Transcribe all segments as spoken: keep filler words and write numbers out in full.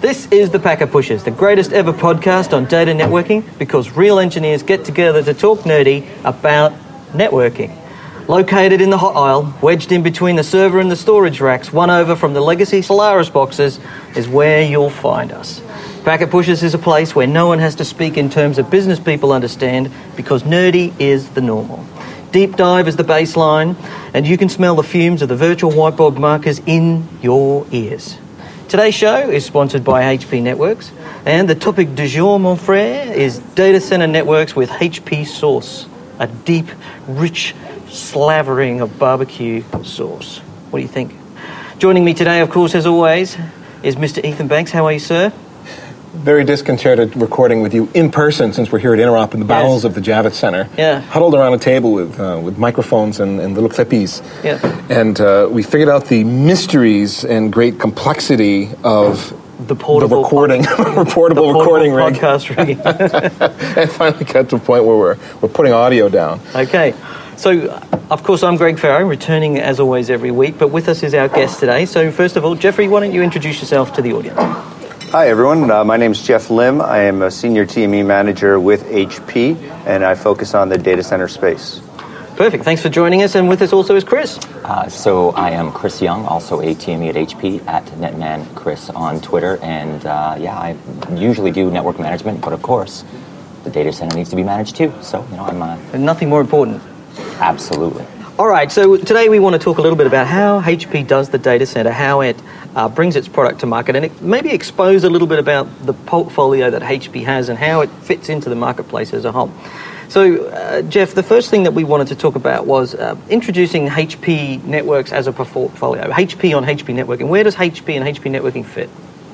This is the Packet Pushers, the greatest ever podcast on data networking, because real engineers get together to talk nerdy about networking. Located in the hot aisle, wedged in between the server and the storage racks, one over from the legacy Solaris boxes, is where you'll find us. Packet Pushers is a place where no one has to speak in terms of business people understand, because nerdy is the normal. Deep dive is the baseline, and you can smell the fumes of the virtual whiteboard markers in your ears. Today's show is sponsored by H P Networks, and the topic du jour, mon frère, is data center networks with H P sauce, a deep, rich slavering of barbecue sauce. What do you think? Joining me today, of course, as always, is Mister Ethan Banks. How are you, sir? Very disconcerted recording with you in person, since we're here at Interop in the bowels yes. of the Javits Center. Yeah. Huddled around a table with uh, with microphones and, and little clippies. Yeah. And uh, we figured out the mysteries and great complexity of the portable the recording, pod- portable the recording rig. podcast rig. And finally got to a point where we're we're putting audio down. Okay. So, of course, I'm Greg Farrow, returning as always every week, but with us is our guest today. So, first of all, Jeffrey, why don't you introduce yourself to the audience? Hi, everyone. Uh, my name is Jeff Lim. I am a senior T M E manager with H P, and I focus on the data center space. Perfect. Thanks for joining us. And with us also is Chris. Uh, so I am Chris Young, also a T M E at H P, at Netman Chris on Twitter. And uh, yeah, I usually do network management, but of course, the data center needs to be managed too. So, you know, I'm... Uh, and nothing more important. Absolutely. All right, so today we want to talk a little bit about how H P does the data center, how it uh, brings its product to market, and it maybe expose a little bit about the portfolio that H P has and how it fits into the marketplace as a whole. So, uh, Jeff, the first thing that we wanted to talk about was uh, introducing H P Networks as a portfolio, H P on H P Networking. Where does H P and H P Networking fit?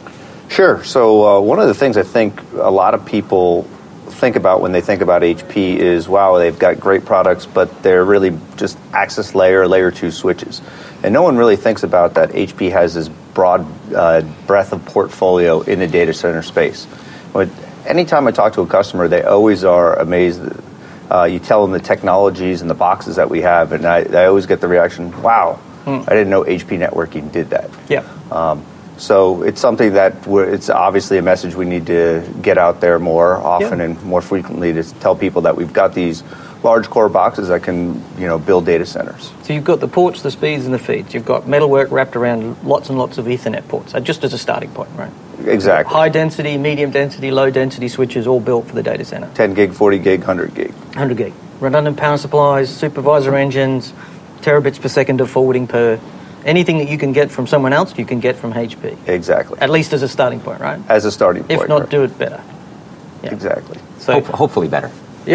Sure. So uh, one of the things I think a lot of people think about when they think about H P is, wow, they've got great products, but they're really just access layer, layer two switches. And no one really thinks about that H P has this broad uh, breadth of portfolio in the data center space. But anytime I talk to a customer, they always are amazed. Uh, you tell them the technologies and the boxes that we have, and I, I always get the reaction, wow, mm. I didn't know H P Networking did that. Yeah. Um, So it's something that we're, it's obviously a message we need to get out there more often yeah. and more frequently to tell people that we've got these large core boxes that can, you know, build data centers. So you've got the ports, the speeds, and the feeds. You've got metalwork wrapped around lots and lots of Ethernet ports, uh, just as a starting point, right? Exactly. High density, medium density, low density switches, all built for the data center. ten gig, forty gig, one hundred gig. one hundred gig. Redundant power supplies, supervisor engines, terabits per second of forwarding per. Anything that you can get from someone else, you can get from H P. Exactly. At least as a starting point, right? As a starting point. If not, right. do it better. Yeah. Exactly. So Hope, hopefully better. You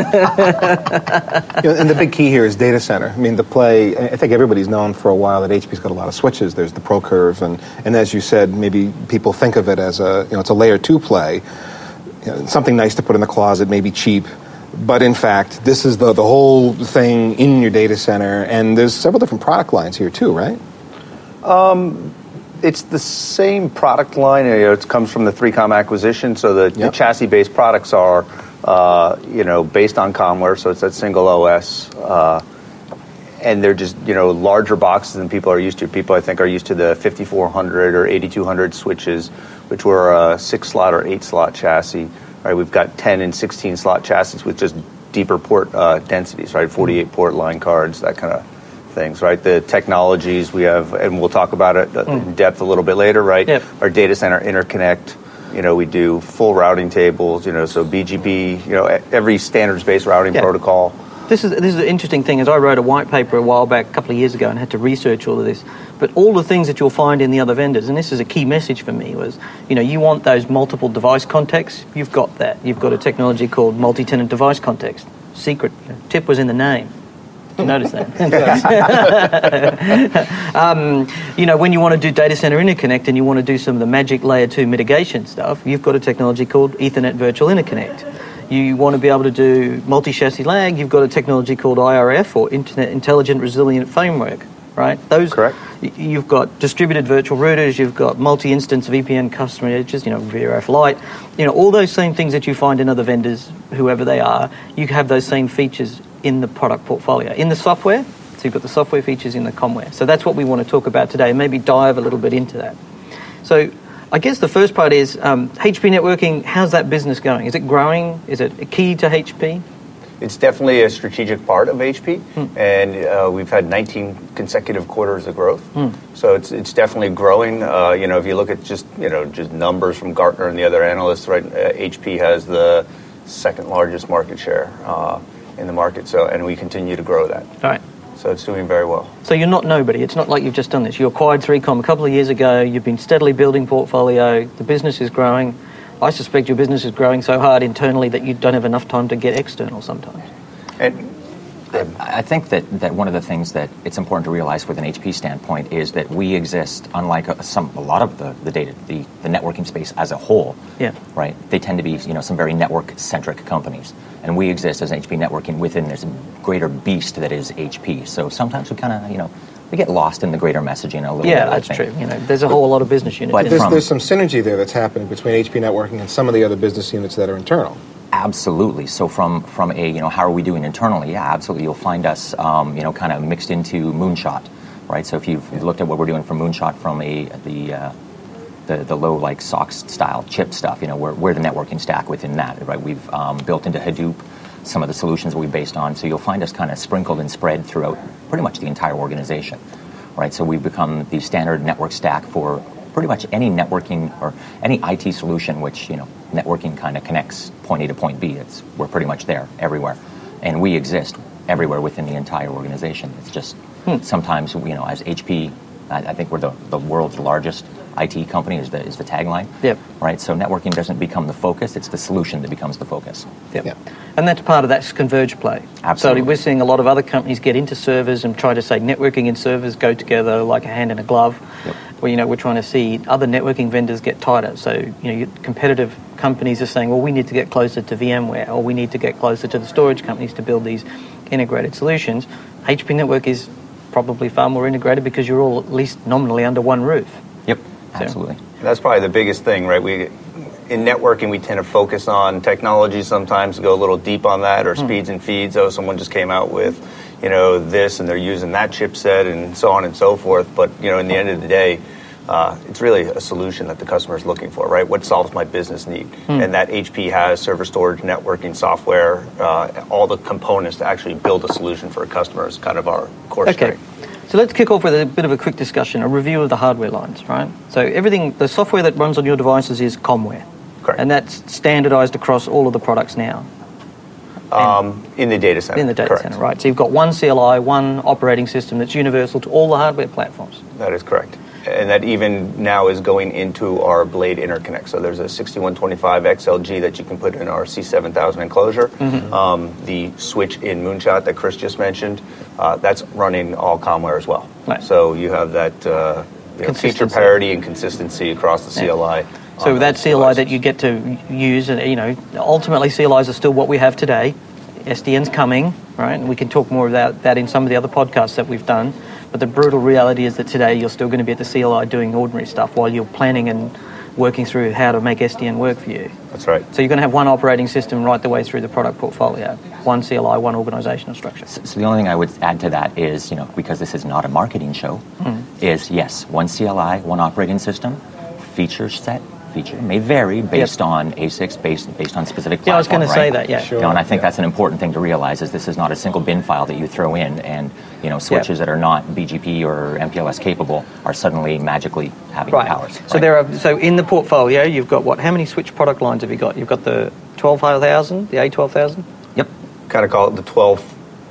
know, and the big key here is data center. I mean, the play, I think everybody's known for a while that H P's got a lot of switches. There's the ProCurve, and, and as you said, maybe people think of it as a, you know, it's a layer two play. You know, something nice to put in the closet, maybe cheap. But in fact, this is the, the whole thing in your data center, and there's several different product lines here too, right? Um, it's the same product line. You know, it comes from the three com acquisition, so the, yep. the chassis-based products are, uh, you know, based on Comware, so it's that single O S, uh, and they're just, you know, larger boxes than people are used to. People, I think, are used to the fifty-four hundred or eighty-two hundred switches, which were a six-slot or eight-slot chassis. Right, we've got ten and sixteen slot chassis with just deeper port uh, densities, right? forty-eight port line cards, that kind of things, right? The technologies we have, and we'll talk about it mm. in depth a little bit later, right? Yep. Our data center interconnect, you know, we do full routing tables, you know, so B G P, you know, every standards-based routing yep. protocol. This is this is an interesting thing. As I wrote a white paper a while back, a couple of years ago, and had to research all of this. But all the things that you'll find in the other vendors, and this is a key message for me, was, you know, you want those multiple device contexts. You've got that. You've got a technology called multi-tenant device context. Secret. You know, tip was in the name. You notice that? um, you know, when you want to do data center interconnect and you want to do some of the magic layer two mitigation stuff, you've got a technology called Ethernet Virtual Interconnect. You want to be able to do multi-chassis lag, you've got a technology called I R F, or Internet Intelligent Resilient Framework, right? Those, correct. You've got distributed virtual routers, you've got multi-instance V P N customer edges, you know, V R F Lite, you know, all those same things that you find in other vendors, whoever they are, you have those same features in the product portfolio. In the software, so you've got the software features in the Comware. So that's what we want to talk about today, and maybe dive a little bit into that. So I guess the first part is um, H P Networking. How's that business going? Is it growing? Is it a key to H P? It's definitely a strategic part of H P, mm. and uh, we've had nineteen consecutive quarters of growth. Mm. So it's it's definitely growing. Uh, you know, if you look at just you know just numbers from Gartner and the other analysts, right? Uh, H P has the second largest market share uh, in the market. So, and we continue to grow that. All right. So it's doing very well. So you're not nobody. It's not like you've just done this. You acquired three com a couple of years ago. You've been steadily building portfolio. The business is growing. I suspect your business is growing so hard internally that you don't have enough time to get external sometimes. And I think that, that one of the things that it's important to realize with an H P standpoint is that we exist, unlike a, some a lot of the, the data, the, the networking space as a whole. Yeah. Right. They tend to be you know some very network centric companies, and we exist as H P Networking within this greater beast that is H P. So sometimes we kind of you know we get lost in the greater messaging a little yeah, bit. that's I think. true. You know, there's a whole lot of business units. But There's, from, there's some synergy there that's happening between H P Networking and some of the other business units that are internal. Absolutely. So from from a you know how are we doing internally? Yeah, absolutely. You'll find us um, you know kind of mixed into Moonshot, right? So if you've, you've looked at what we're doing from Moonshot from a the uh, the the low like S O C style chip stuff, you know we're we're the networking stack within that, right? We've um, built into Hadoop some of the solutions we based on. So you'll find us kind of sprinkled and spread throughout pretty much the entire organization, right? So we've become the standard network stack for pretty much any networking or any I T solution which, you know, networking kind of connects point A to point B. It's we're pretty much there everywhere. And we exist everywhere within the entire organization. It's just hmm. sometimes, you know, as H P, I, I think we're the, the world's largest I T company is the is the tagline. Yep. Right? So networking doesn't become the focus, it's the solution that becomes the focus. Yep. Yep. And that's part of that converged play. Absolutely. So we're seeing a lot of other companies get into servers and try to say networking and servers go together like a hand in a glove. Yep. Well, you know, we're trying to see other networking vendors get tighter. So, you know, your competitive companies are saying, well, we need to get closer to VMware, or we need to get closer to the storage companies to build these integrated solutions. H P Network is probably far more integrated because you're all at least nominally under one roof. Yep, absolutely. So, that's probably the biggest thing, right? We in networking, we tend to focus on technology sometimes, go a little deep on that, or hmm. speeds and feeds. Oh, someone just came out with, you know, this, and they're using that chipset, and so on and so forth. But, you know, in the end of the day, uh, it's really a solution that the customer is looking for, right? What solves my business need? Hmm. And that H P has server storage, networking, software, uh, all the components to actually build a solution for a customer is kind of our core okay. strength. So let's kick off with a bit of a quick discussion, a review of the hardware lines, right? So everything, the software that runs on your devices is Comware. Correct. And that's standardized across all of the products now. Um, in the data center. In the data correct. center, right. So you've got one C L I, one operating system that's universal to all the hardware platforms. That is correct. And that even now is going into our Blade Interconnect. So there's a sixty-one twenty-five X L G that you can put in our C seven thousand enclosure. Mm-hmm. Um, the switch in Moonshot that Chris just mentioned, uh, that's running all Comware as well. Right. So you have that uh, you know, feature parity and consistency across the C L I. Yeah. So that C L I that you get to use, and you know, ultimately C L Is are still what we have today. S D N's coming, right? And we can talk more about that in some of the other podcasts that we've done. But the brutal reality is that today you're still going to be at the C L I doing ordinary stuff while you're planning and working through how to make S D N work for you. That's right. So you're going to have one operating system right the way through the product portfolio. One C L I, one organizational structure. So, so the only thing I would add to that is, you know, because this is not a marketing show, mm. is yes, one C L I, one operating system, feature set, feature may vary based yep. on A SICs, based based on specific platform. Yeah, I was going to right? say that. Yeah, sure. You know, and I think yeah. that's an important thing to realize is this is not a single bin file that you throw in, and you know switches yep. that are not B G P or M P L S capable are suddenly magically having right. powers. So right? there are. So in the portfolio, you've got what? How many switch product lines have you got? You've got the twelve thousand, the A twelve thousand. Yep. Kind of call it the twelve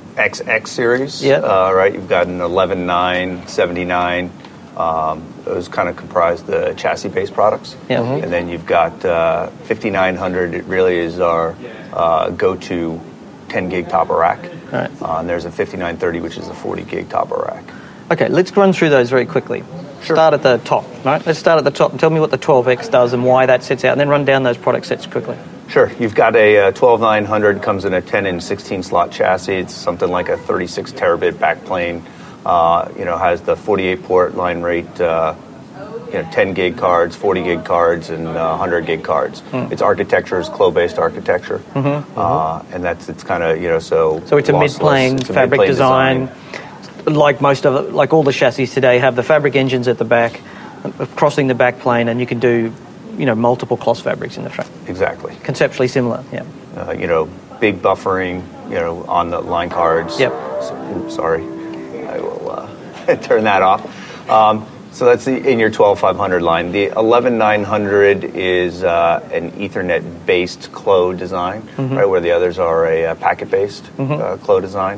X X series. Yeah. Uh, right. You've got an eleven nine, seventy-nine. Um, those kind of comprise the chassis-based products. Yeah. Mm-hmm. And then you've got uh, fifty-nine hundred. It really is our uh, go-to ten gig top of rack. Right. Uh, and there's a fifty-nine thirty, which is a forty gig top of rack. Okay, let's run through those very quickly. Sure. Start at the top, right? Let's start at the top and tell me what the twelve X does and why that sets out, and then run down those product sets quickly. Sure. You've got a uh, twelve nine hundred, comes in a ten and sixteen slot chassis. It's something like a thirty-six terabit backplane. Uh, you know, has the forty-eight port line rate, uh, you know, ten gig cards, forty gig cards, and uh, one hundred gig cards. Mm. Its architecture is C L O-based architecture, mm-hmm. Uh, and that's it's kind of you know so. So it's a mid-plane it's a fabric mid-plane design, design, like most of it, like all the chassis today have the fabric engines at the back. crossing the back plane, and you can do, you know, multiple cloth fabrics in the front. Exactly. Conceptually similar, yeah. Uh, you know, big buffering, you know, on the line cards. Yep. So, oops, sorry. I will uh, turn that off. Um, so that's the, in your twelve five hundred line. The eleven nine hundred is uh, an Ethernet-based C L O design, mm-hmm. right, where the others are a, a packet-based mm-hmm. uh, C L O design.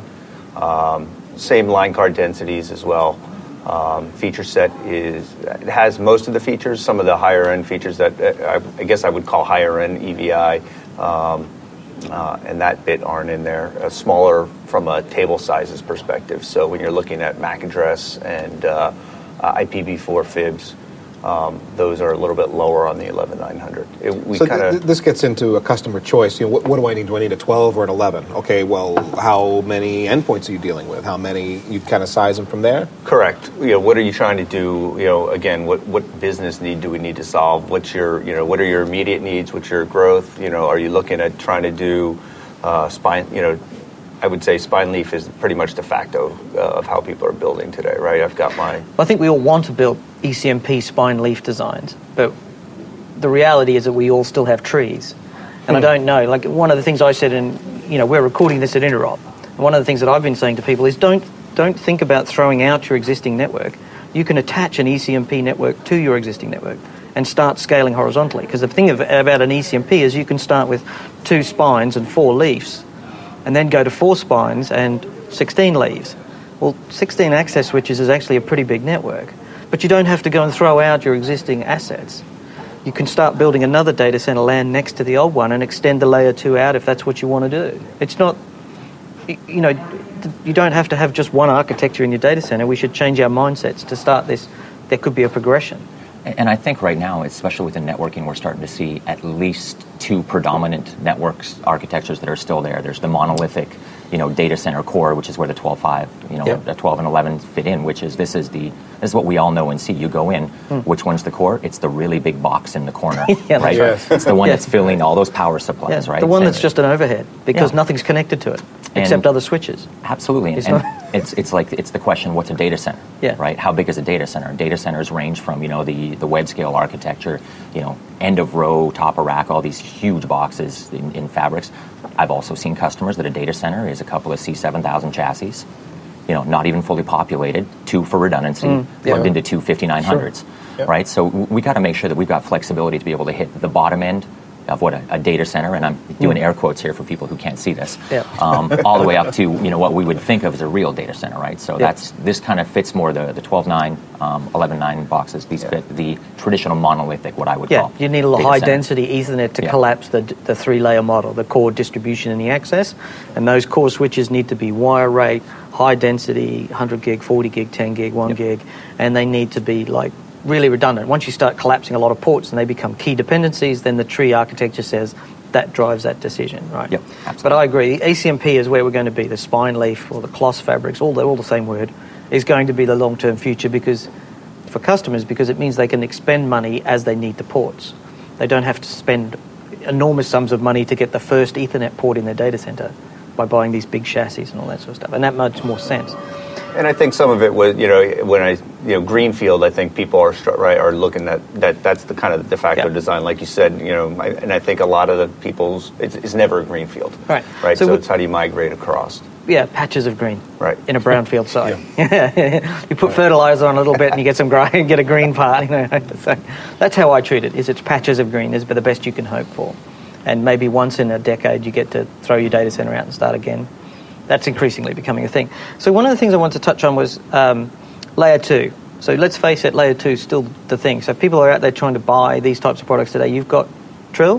Um, same line card densities as well. Um, feature set is, it has most of the features, some of the higher end features that uh, I, I guess I would call higher end E V I, um, uh, and that bit aren't in there. Uh, smaller from a table sizes perspective. So when you're looking at M A C address and uh, uh, I P v four fibs, um, those are a little bit lower on the eleven nine hundred. It, we so kinda, th- this gets into a customer choice. You know, what, what do I need? Do I need a twelve or an eleven? Okay, well, how many endpoints are you dealing with? How many? You kind of size them from there? Correct. You know, what are you trying to do? You know, again, what, what business need do we need to solve? What's your, you know, what are your immediate needs? What's your growth? You know, are you looking at trying to do uh, spine, you know, I would say spine leaf is pretty much de facto uh, of how people are building today, right? I've got my... I think we all want to build E C M P spine leaf designs, but the reality is that we all still have trees. And hmm. I don't know, like one of the things I said, in, you know, we're recording this at Interop, and one of the things that I've been saying to people is don't, don't think about throwing out your existing network. You can attach an E C M P network to your existing network and start scaling horizontally. Because the thing of, about an E C M P is you can start with two spines and four leaves, and then go to four spines and sixteen leaves. Well, sixteen access switches is actually a pretty big network. But you don't have to go and throw out your existing assets. You can start building another data center LAN next to the old one and extend the layer two out if that's what you want to do. It's not, you know, you don't have to have just one architecture in your data center. We should change our mindsets to start this. There could be a progression. And I think right now, especially within networking, we're starting to see at least two predominant networks architectures that are still there. There's the monolithic, you know, data center core, which is where the twelve five, you know, yep. the twelve and eleven fit in, which is this is the this is what we all know and see. You go in, mm. which one's the core? It's the really big box in the corner, yeah, right? Yes. It's the one yeah. that's filling all those power supplies, yeah, right? The one and, that's just an overhead because yeah. nothing's connected to it and except other switches. Absolutely, It's and not- it's it's like it's the question: what's a data center? Yeah. Right. How big is a data center? Data centers range from you know the the web scale architecture, you know, end of row, top of rack, all these huge boxes in, in fabrics. I've also seen customers that a data center is a couple of C seven thousand chassis, you know, not even fully populated, two for redundancy, Mm, plugged yeah. into two fifty-nine hundreds, Sure. Yep. right? So we got to make sure that we've got flexibility to be able to hit the bottom end of what a, a data center, and I'm doing air quotes here for people who can't see this, Yeah. um, all the way up to you know what we would think of as a real data center, right? So Yeah. that's this kind of fits more the the twelve nine, um, eleven nine boxes. These fit the traditional monolithic, what I would Yeah, call. you need a data high center. density Ethernet to Yeah. collapse the, the three layer model, the core distribution and the access. And those core switches need to be wire rate, high density, one hundred gig, forty gig, ten gig, one Yep. gig, and they need to be like really redundant. Once you start collapsing a lot of ports and they become key dependencies, then the tree architecture says that drives that decision, right? Yep, absolutely. But I agree, the A C M P is where we're going to be. The spine leaf or the cloth fabrics, all the, all the same word, is going to be the long-term future because for customers because it means they can expend money as they need the ports. They don't have to spend enormous sums of money to get the first Ethernet port in their data center by buying these big chassis and all that sort of stuff. And that makes more sense. And I think some of it was, you know, when I, you know, greenfield, I think people are str- right are looking at that. That's the kind of de facto Yeah. design, like you said, you know. I, and I think a lot of the people's it's, it's never a greenfield, Right. Right. So So, we- it's how do you migrate across? Yeah, patches of green. Right. In a brownfield site. You put fertilizer on a little bit and you get some green, get a green part. You know. So that's how I treat it. Is it's patches of green is the best you can hope for, and maybe once in a decade you get to throw your data center out and start again. That's increasingly becoming a thing. So one of the things I wanted to touch on was um, layer two. So let's face it, layer two is still the thing. So people are out there trying to buy these types of products today. You've got Trill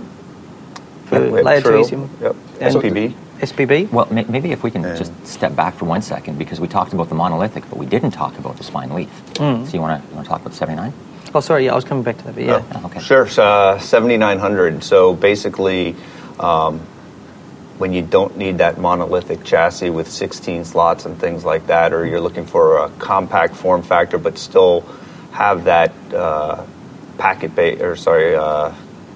for Yep, we have layer Trill. two. Yep. And S P B. S P B. Well, may- maybe if we can And- just step back for one second, because we talked about the monolithic, but we didn't talk about the spine leaf. Mm. So you want to you want to talk about the seventy-nine? Oh, sorry. Yeah, I was coming back to that. But yeah. Oh, okay. Sure. So, uh, seventy-nine hundred. So basically, um, when you don't need that monolithic chassis with sixteen slots and things like that, or you're looking for a compact form factor but still have that uh, packet based or sorry uh,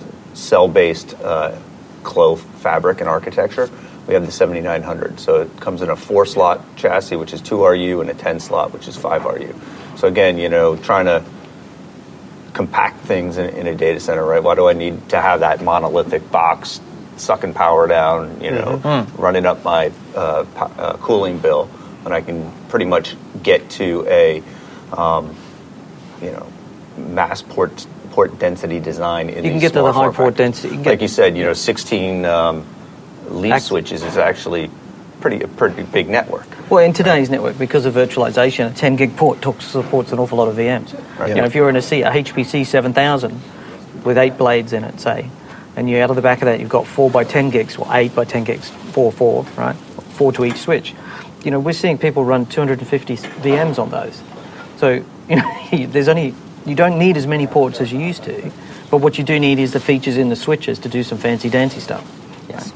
cell based uh, C L O fabric and architecture, we have the seventy-nine hundred. So it comes in a four slot chassis, which is two R U, and a ten slot, which is five R U. So again, you know, trying to compact things in, in a data center, right? Why do I need to have that monolithic box sucking power down, you know, mm-hmm. running up my uh, po- uh, cooling bill, when I can pretty much get to a, um, you know, mass port port density design in You can get to the high port density. You like you said, you know, sixteen um, leaf act- switches is actually pretty a pretty big network. Well, in today's right. network, because of virtualization, a ten gig port talks, supports an awful lot of V Ms. Right. You know, if you're in a, C, a H P C seven thousand with eight blades in it, say, and you out of the back of that, you've got four by ten gigs, or eight by ten gigs, four, four, right? Four to each switch. You know, we're seeing people run two hundred fifty V Ms on those. So, you know, there's only, you don't need as many ports as you used to, but what you do need is the features in the switches to do some fancy dancy stuff. Yes.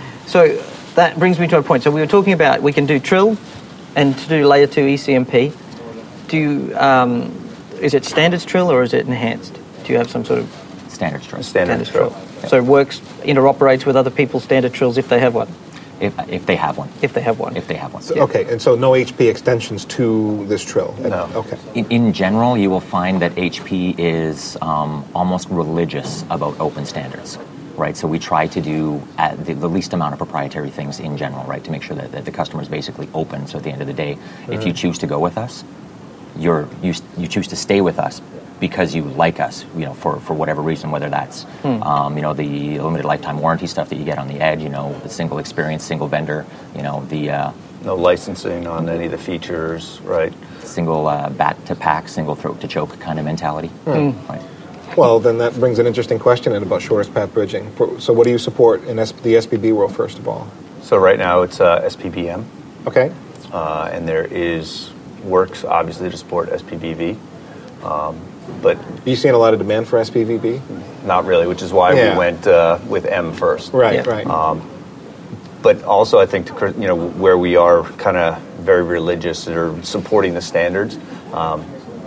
So that brings me to a point. So we were talking about we can do Trill and to do layer two E C M P. Do you, um, is it standards Trill or is it enhanced? Do you have some sort of standard Trill? Standard, standard Trill. Trill. So it works, interoperates with other people's standard Trills if they have one. If, if they have one. If they have one. If they have one. So, yeah. Okay, and so no H P extensions to this Trill? No. Okay. In, in general, you will find that H P is um, almost religious about open standards, right? So we try to do at the, the least amount of proprietary things in general, right, to make sure that, that the customer is basically open. So at the end of the day, mm-hmm. if you choose to go with us, you're, you, you choose to stay with us because you like us, you know, for, for whatever reason, whether that's, hmm. um, you know, the limited lifetime warranty stuff that you get on the edge, you know, the single experience, single vendor, you know, the... Uh, no licensing on any of the features, right? Single uh, bat to pack, single throat to choke kind of mentality. Hmm. Right. Well, then that brings an interesting question in about shortest path bridging. So what do you support in S- the S P B world, first of all? So right now it's uh, S P B M. Okay. Uh, and there is works, obviously, to support S P V V. Um, But are you seeing a lot of demand for S P V B? Not really, which is why yeah. we went uh, with M first. Right, yeah. right. Um, but also, I think to, you know where we are kind of very religious or supporting the standards. Um,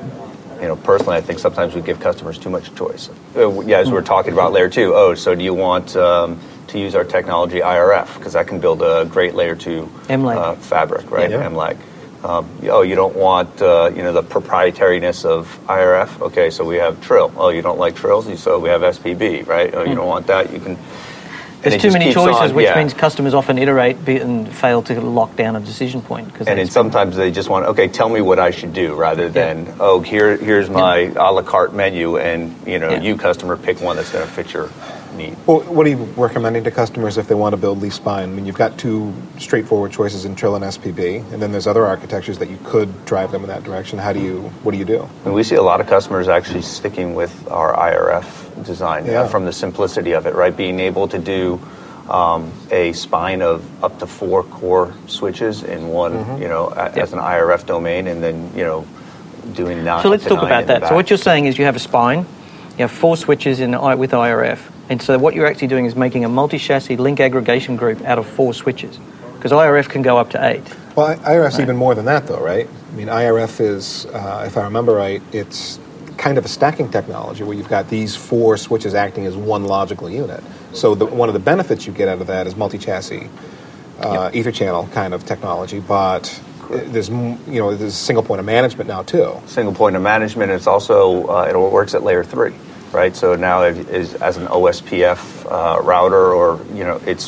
you know, personally, I think sometimes we give customers too much choice. Uh, yeah, as we were talking about layer two. Oh, so do you want um, to use our technology I R F because that can build a great layer two M lag uh, fabric, right? Yeah. M lag. Um, oh, you don't want uh, you know the proprietariness of I R F. Okay, so we have Trill. Oh, you don't like Trills, so we have S P B, right? Oh, you mm. don't want that. You can. There's too many choices, on, which yeah. means customers often iterate and fail to lock down a decision point. And then sometimes they just want, okay, tell me what I should do, rather than, yeah. oh, here, here's my yeah. a la carte menu, and you know, yeah. you customer pick one that's going to fit your need. Well, what are you recommending to customers if they want to build leaf spine? I mean, you've got two straightforward choices in Trill and S P B, and then there's other architectures that you could drive them in that direction. How do you? What do you do? And we see a lot of customers actually sticking with our I R F design yeah. uh, from the simplicity of it, right? Being able to do um, a spine of up to four core switches in one, mm-hmm. you know, a, yep. as an I R F domain, and then you know, doing nine. So let's talk about that. Back. So what you're saying is you have a spine, you have four switches in with I R F. And so what you're actually doing is making a multi-chassis link aggregation group out of four switches. Because I R F can go up to eight. Well, I R F's right. even more than that, though, right? I mean, I R F is, uh, if I remember right, it's kind of a stacking technology where you've got these four switches acting as one logical unit. So the, one of the benefits you get out of that is multi-chassis, uh, yep. ether channel kind of technology, but there's, you know, there's a single point of management now, too. Single point of management. It's also, uh, it works at layer three. Right, so now it is as an O S P F uh, router, or you know, it's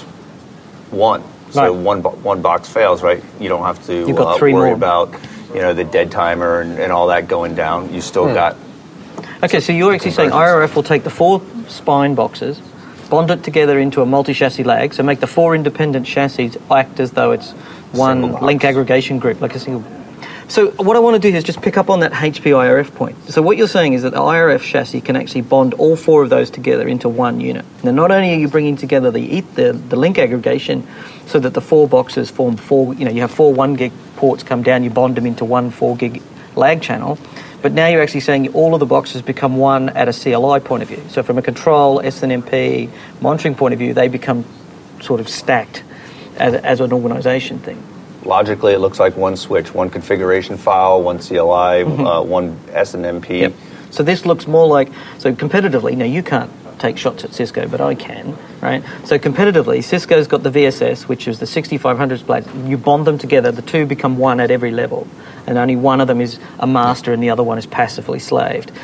one. So right. one bo- one box fails, right? You don't have to You've got uh, three worry more. about you know the dead timer and, and all that going down. You still hmm. got. Okay, so you're actually saying I R F will take the four spine boxes, bond it together into a multi-chassis lag, so make the four independent chassis act as though it's one link aggregation group, like a single. So what I want to do here is just pick up on that H P I R F point. So what you're saying is that the I R F chassis can actually bond all four of those together into one unit. Now, not only are you bringing together the the, the link aggregation so that the four boxes form four, you know, you have four one gig ports come down, you bond them into one four gig lag channel, but now you're actually saying all of the boxes become one at a C L I point of view. So from a control, S N M P, monitoring point of view, they become sort of stacked as, as an organization thing. Logically, it looks like one switch, one configuration file, one C L I, mm-hmm. uh, one S N M P. Yep. So this looks more like, so competitively, now you can't take shots at Cisco, but I can, right? So competitively, Cisco's got the V S S, which is the sixty-five hundred blades. You bond them together, the two become one at every level, and only one of them is a master and the other one is passively slaved.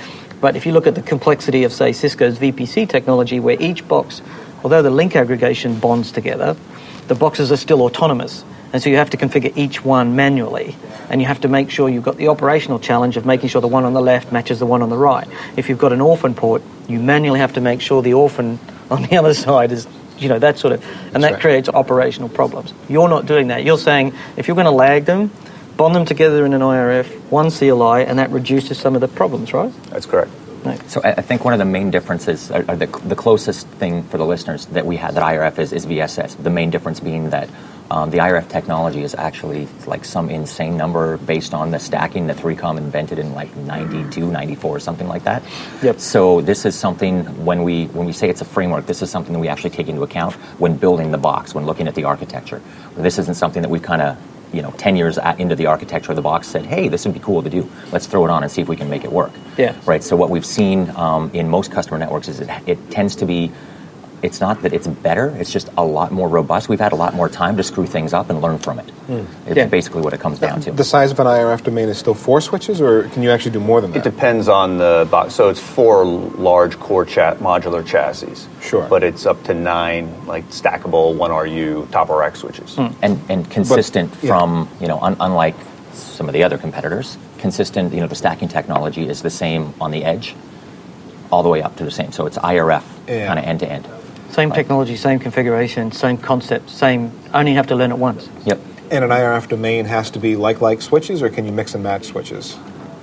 But if you look at the complexity of, say, Cisco's V P C technology, where each box, although the link aggregation bonds together, the boxes are still autonomous. And so you have to configure each one manually. And you have to make sure you've got the operational challenge of making sure the one on the left matches the one on the right. If you've got an orphan port, you manually have to make sure the orphan on the other side is, you know, that sort of, and That's that right. creates operational problems. You're not doing that. You're saying if you're going to lag them, bond them together in an I R F, one C L I, and that reduces some of the problems, right? That's correct. No. So I I think one of the main differences, or or the, the closest thing for the listeners that we had that I R F is, is V S S. The main difference being that um, the I R F technology is actually like some insane number based on the stacking that three com invented in like ninety-two, ninety-four, something like that. Yep. So this is something, when we when we say it's a framework, this is something that we actually take into account when building the box, when looking at the architecture. This isn't something that we've kind of, you know, ten years at, into the architecture of the box said, hey, this would be cool to do. Let's throw it on and see if we can make it work. Yeah. Right. So what we've seen um, in most customer networks is it, it tends to be, it's not that it's better, it's just a lot more robust. We've had a lot more time to screw things up and learn from it. Mm. It's Yeah. basically what it comes down to. The size of an I R F domain is still four switches, or can you actually do more than It that? depends on the box. So it's four large core chat modular chassis. Sure. But it's up to nine like stackable one R U top of rack switches. and and consistent yeah. from, you know, un, unlike some of the other competitors, consistent, you know, the stacking technology is the same on the edge all the way up to the same. So it's I R F Yeah. kind of end to end. Same technology, same configuration, same concept, same, only have to learn it once. Yep. And an I R F domain has to be like-like switches, or can you mix and match switches?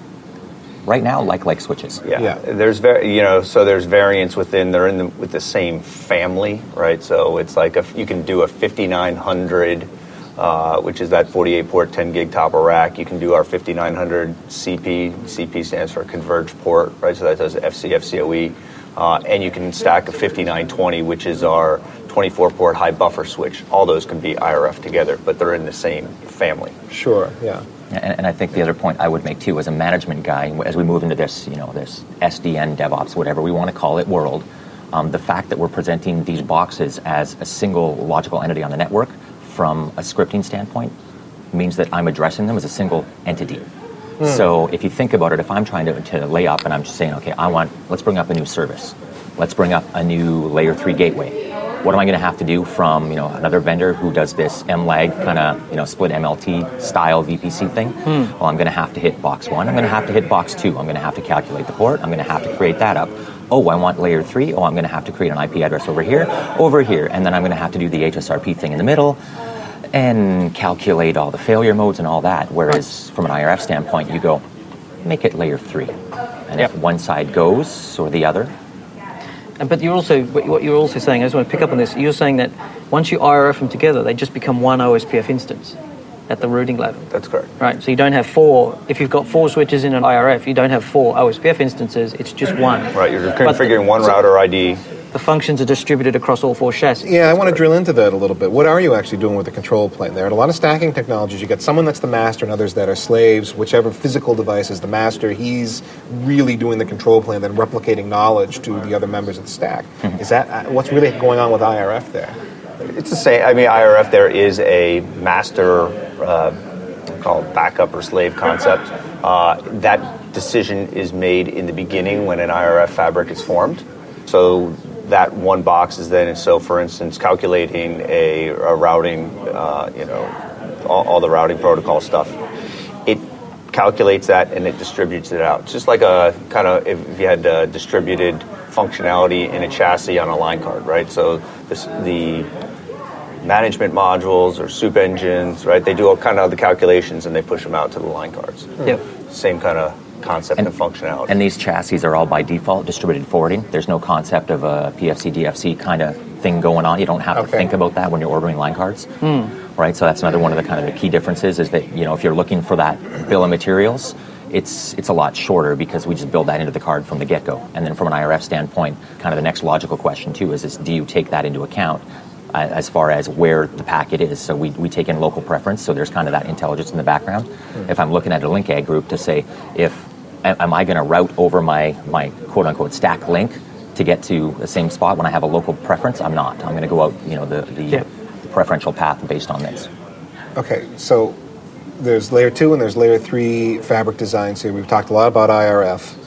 Right now, like like switches. Yeah. Yeah. There's very, you know, so there's variants within, they're in the, with the same family, right? So it's like a, you can do a fifty-nine hundred, uh, which is that forty-eight port, ten gig top of rack. You can do our fifty-nine hundred C P. C P stands for converged port, right? So that does F C, F C O E. Uh, and you can stack a fifty-nine twenty, which is our twenty-four port high buffer switch. All those can be I R F together, but they're in the same family. Sure, yeah. And, and I think the other point I would make too, as a management guy, as we move into this, you know, this S D N, DevOps, whatever we want to call it, world, um, the fact that we're presenting these boxes as a single logical entity on the network from a scripting standpoint means that I'm addressing them as a single entity. Mm. So if you think about it, if I'm trying to, to lay up and I'm just saying, okay, I want, let's bring up a new service. Let's bring up a new layer three gateway. What am I going to have to do from, you know, another vendor who does this M lag kind of, you know, split M L T style V P C thing? Hmm. Well, I'm going to have to hit box one. I'm going to have to hit box two. I'm going to have to calculate the port. I'm going to have to create that up. Oh, I want layer three. Oh, I'm going to have to create an I P address over here, over here. And then I'm going to have to do the H S R P thing in the middle and calculate all the failure modes and all that. Whereas from an I R F standpoint, you go, make it layer three. And Yep. if one side goes or the other, And, but you're also, what you're also saying, I just want to pick up on this, you're saying that once you I R F them together, they just become one O S P F instance at the routing level. That's correct. Right, so you don't have four, if you've got four switches in an I R F, you don't have four O S P F instances, it's just one. Right, you're But the- configuring one so router I D. The functions are distributed across all four chassis. Yeah, I want to drill into that a little bit. What are you actually doing with the control plane? There are a lot of stacking technologies. You got someone that's the master and others that are slaves. Whichever physical device is the master, he's really doing the control plane, then replicating knowledge to the other members of the stack. Mm-hmm. Is that uh, what's really going on with I R F there? It's the same. I mean, I R F, there is a master, uh, call it backup or slave concept. Uh, that decision is made in the beginning when an I R F fabric is formed. So that one box is then, so for instance, calculating a, a routing, uh, you know, all, all the routing protocol stuff. It calculates that and it distributes it out. It's just like a kind of, if you had uh, distributed functionality in a chassis on a line card, right? So this, the management modules or soup engines, right? They do all kind of the calculations and they push them out to the line cards. Yep. Same kind of concept and, and functionality. And these chassis are all by default distributed forwarding. There's no concept of a P F C, D F C kind of thing going on. You don't have Okay. to think about that when you're ordering line cards, right? So that's another one of the kind of the key differences is that, you know, if you're looking for that bill of materials, it's it's a lot shorter because we just build that into the card from the get-go. And then from an I R F standpoint, kind of the next logical question too is, is do you take that into account uh, as far as where the packet is? So we, we take in local preference, so there's kind of that intelligence in the background. Mm. If I'm looking at a link ag group to say, if am I going to route over my, my quote-unquote stack link to get to the same spot when I have a local preference? I'm not. I'm going to go out, you know, the, the, Yeah. the preferential path based on this. Okay, so there's layer two and there's layer three fabric designs here. We've talked a lot about I R F.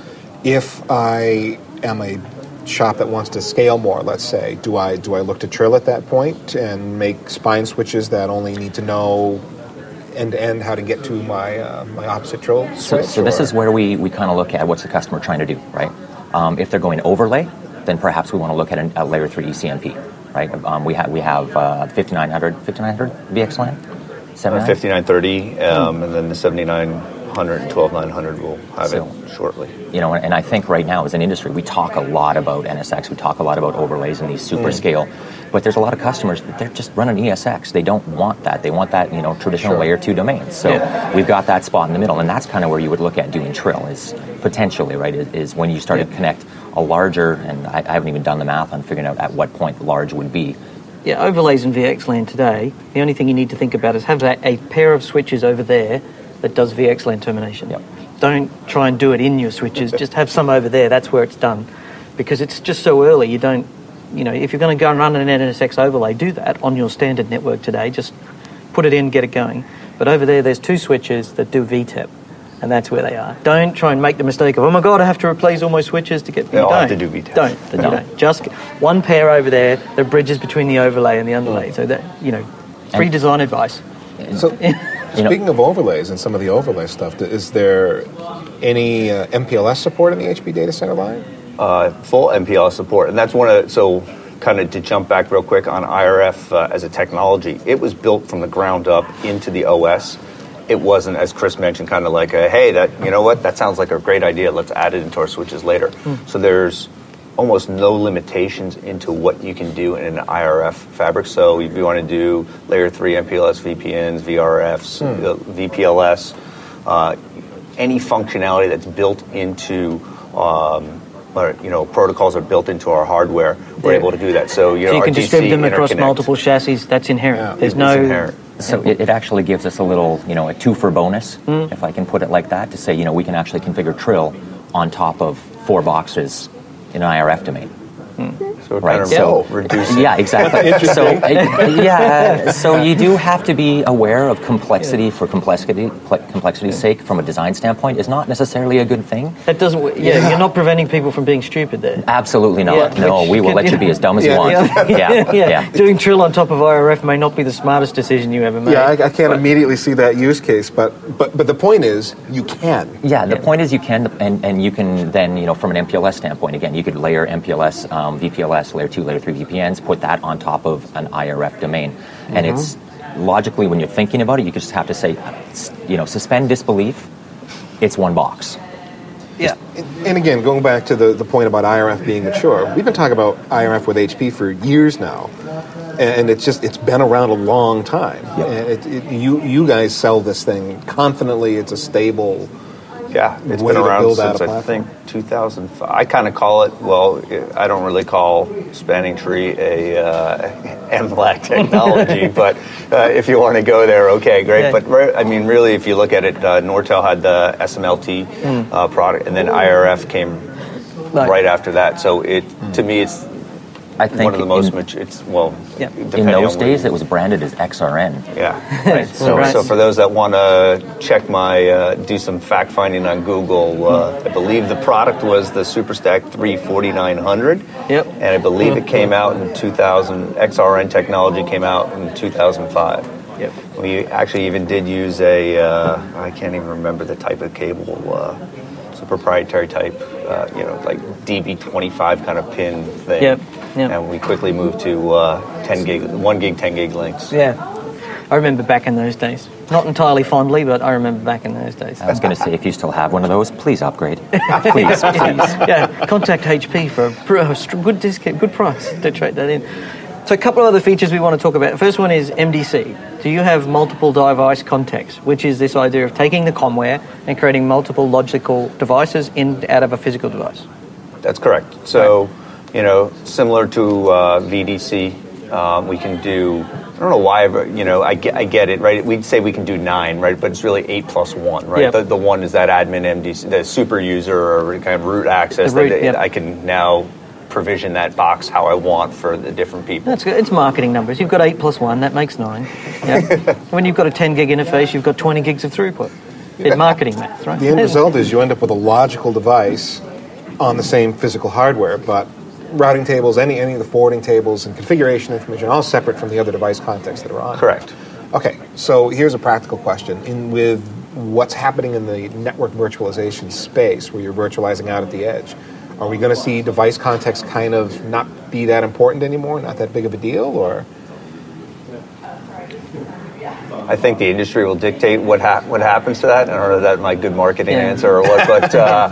if I am a shop that wants to scale more, let's say, do I do I look to Trill at that point and make spine switches that only need to know end to end how to get to my uh, my opposite Trill switch? So, so this is where we, we kind of look at what's the customer trying to do, right? Um, if they're going overlay, then perhaps we want to look at an, a layer three E C M P, right? Um, we have we have uh, fifty-nine hundred V X LAN, uh, fifty-nine thirty, um, mm. and then the seventy-nine hundred and twelve nine hundred will have so, it shortly. You know, and I think right now as an industry, we talk a lot about N S X, we talk a lot about overlays and these super mm. scale, but there's a lot of customers that they're just running E S X. They don't want that. They want that, you know, traditional sure. layer two domains. So yeah. we've got that spot in the middle, and that's kind of where you would look at doing Trill is potentially, right, is, is when you start yeah. to connect a larger, and I, I haven't even done the math on figuring out at what point large would be. Yeah, overlays in V X LAN today, the only thing you need to think about is have that, a pair of switches over there that does V X LAN termination. Yep. Don't try and do it in your switches. Just have some over there. That's where it's done. Because it's just so early. You don't, you know, if you're going to go and run an N S X overlay, do that on your standard network today. Just put it in, get it going. But over there, there's two switches that do V T E P. And that's where they are. Don't try and make the mistake of, oh my God, I have to replace all my switches to get... They all have to do V T E P. Don't. You don't. Just one pair over there that bridges between the overlay and the underlay. Mm. So that, you know, free and design advice. So... Speaking of overlays and some of the overlay stuff, is there any uh, M P L S support in the H P data center line? Uh, full M P L S support, and that's one of so kind of to jump back real quick on I R F uh, as a technology. It was built from the ground up into the O S. It wasn't, as Chris mentioned, kind of like a, hey, that you know what, that sounds like a great idea. Let's add it into our switches later. Mm. So there's almost no limitations into what you can do in an I R F fabric. So if you want to do layer three M P L S V P Ns, V R Fs, mm. V P L S, uh, any functionality that's built into, um, or, you know, protocols are built into our hardware, we're yeah. able to do that. So you, know, so you can R T C distribute them across multiple chassis. That's inherent. Yeah. There's it's no. Inherent. So it, it actually gives us a little, you know, a two for bonus, mm. if I can put it like that, to say, you know, we can actually configure Trill on top of four boxes in an I R F domain. Mm. So right, kind of so reduce yeah, exactly. so uh, yeah, so you do have to be aware of complexity for complexity complexity's yeah. sake. From a design standpoint, is not necessarily a good thing. That doesn't. Yeah, yeah, you're not preventing people from being stupid there. Absolutely not. Yeah, no, we will let you be as dumb as yeah, you want. Yeah. Yeah. Yeah. Yeah. yeah. Doing Trill on top of I R F may not be the smartest decision you ever made. Yeah, I, I can't but, immediately see that use case, but but but the point is, you can. Yeah, the yeah. point is you can, and and you can then, you know, from an M P L S standpoint, again, you could layer M P L S, um, V P L S, layer two, layer three V P Ns, put that on top of an I R F domain. Mm-hmm. And it's logically, when you're thinking about it, you just have to say, you know, suspend disbelief. It's one box. Yeah. And again, going back to the, the point about I R F being mature, we've been talking about I R F with H P for years now. And it's just, it's been around a long time. Yep. And it, it, you, you guys sell this thing confidently. It's a stable... Yeah, it's been around since I think two thousand five. I kind of call it, well, I don't really call Spanning Tree a uh, M LAC technology, but uh, if you want to go there, okay, great. Yeah. But re- I mean, really, if you look at it, uh, Nortel had the S M L T mm. uh, product, and then I R F came right, right after that. So it, mm. to me, it's I think one of the most in, mature. It's well, yeah. in those days, it was branded as X R N. Yeah. Right. so, right. so for those that want to check my, uh, do some fact finding on Google, uh, I believe the product was the SuperStack three forty-nine hundred. Yep. And I believe it came out in two thousand. X R N technology came out in two thousand five. Yep. We actually even did use a. Uh, I can't even remember the type of cable. Uh, it's a proprietary type. Uh, you know, like D B twenty-five kind of pin thing. Yep. Yep. And we quickly moved to uh, ten gig, one gig, ten gig links. Yeah, I remember back in those days. Not entirely fondly, but I remember back in those days. I was going to say, if you still have one of those, please upgrade. please, please. Yeah, contact H P for a good discount, good price to trade that in. So a couple of other features we want to talk about. The first one is M D C. Do you have multiple device context, which is this idea of taking the COMware and creating multiple logical devices in out of a physical device? That's correct. So. Right. You know, similar to uh, V D C, um, we can do, I don't know why, but, you know, I get, I get it, right? We'd say we can do nine, right? But it's really eight plus one, right? Yep. The, the one is that admin M D C, the super user or kind of root access. Root, that yep. I can now provision that box how I want for the different people. That's good. It's marketing numbers. You've got eight plus one, that makes nine. Yep. When you've got a ten gig interface, you've got twenty gigs of throughput. It's marketing math, right? The end result is you end up with a logical device on the same physical hardware, but routing tables, any any of the forwarding tables and configuration information, all separate from the other device contexts that are on. Correct. Okay, so here's a practical question. In with what's happening in the network virtualization space, where you're virtualizing out at the edge, are we going to see device context kind of not be that important anymore, not that big of a deal, or? I think the industry will dictate what ha- what happens to that. I don't know if that's my good marketing Yeah. answer or what, but uh,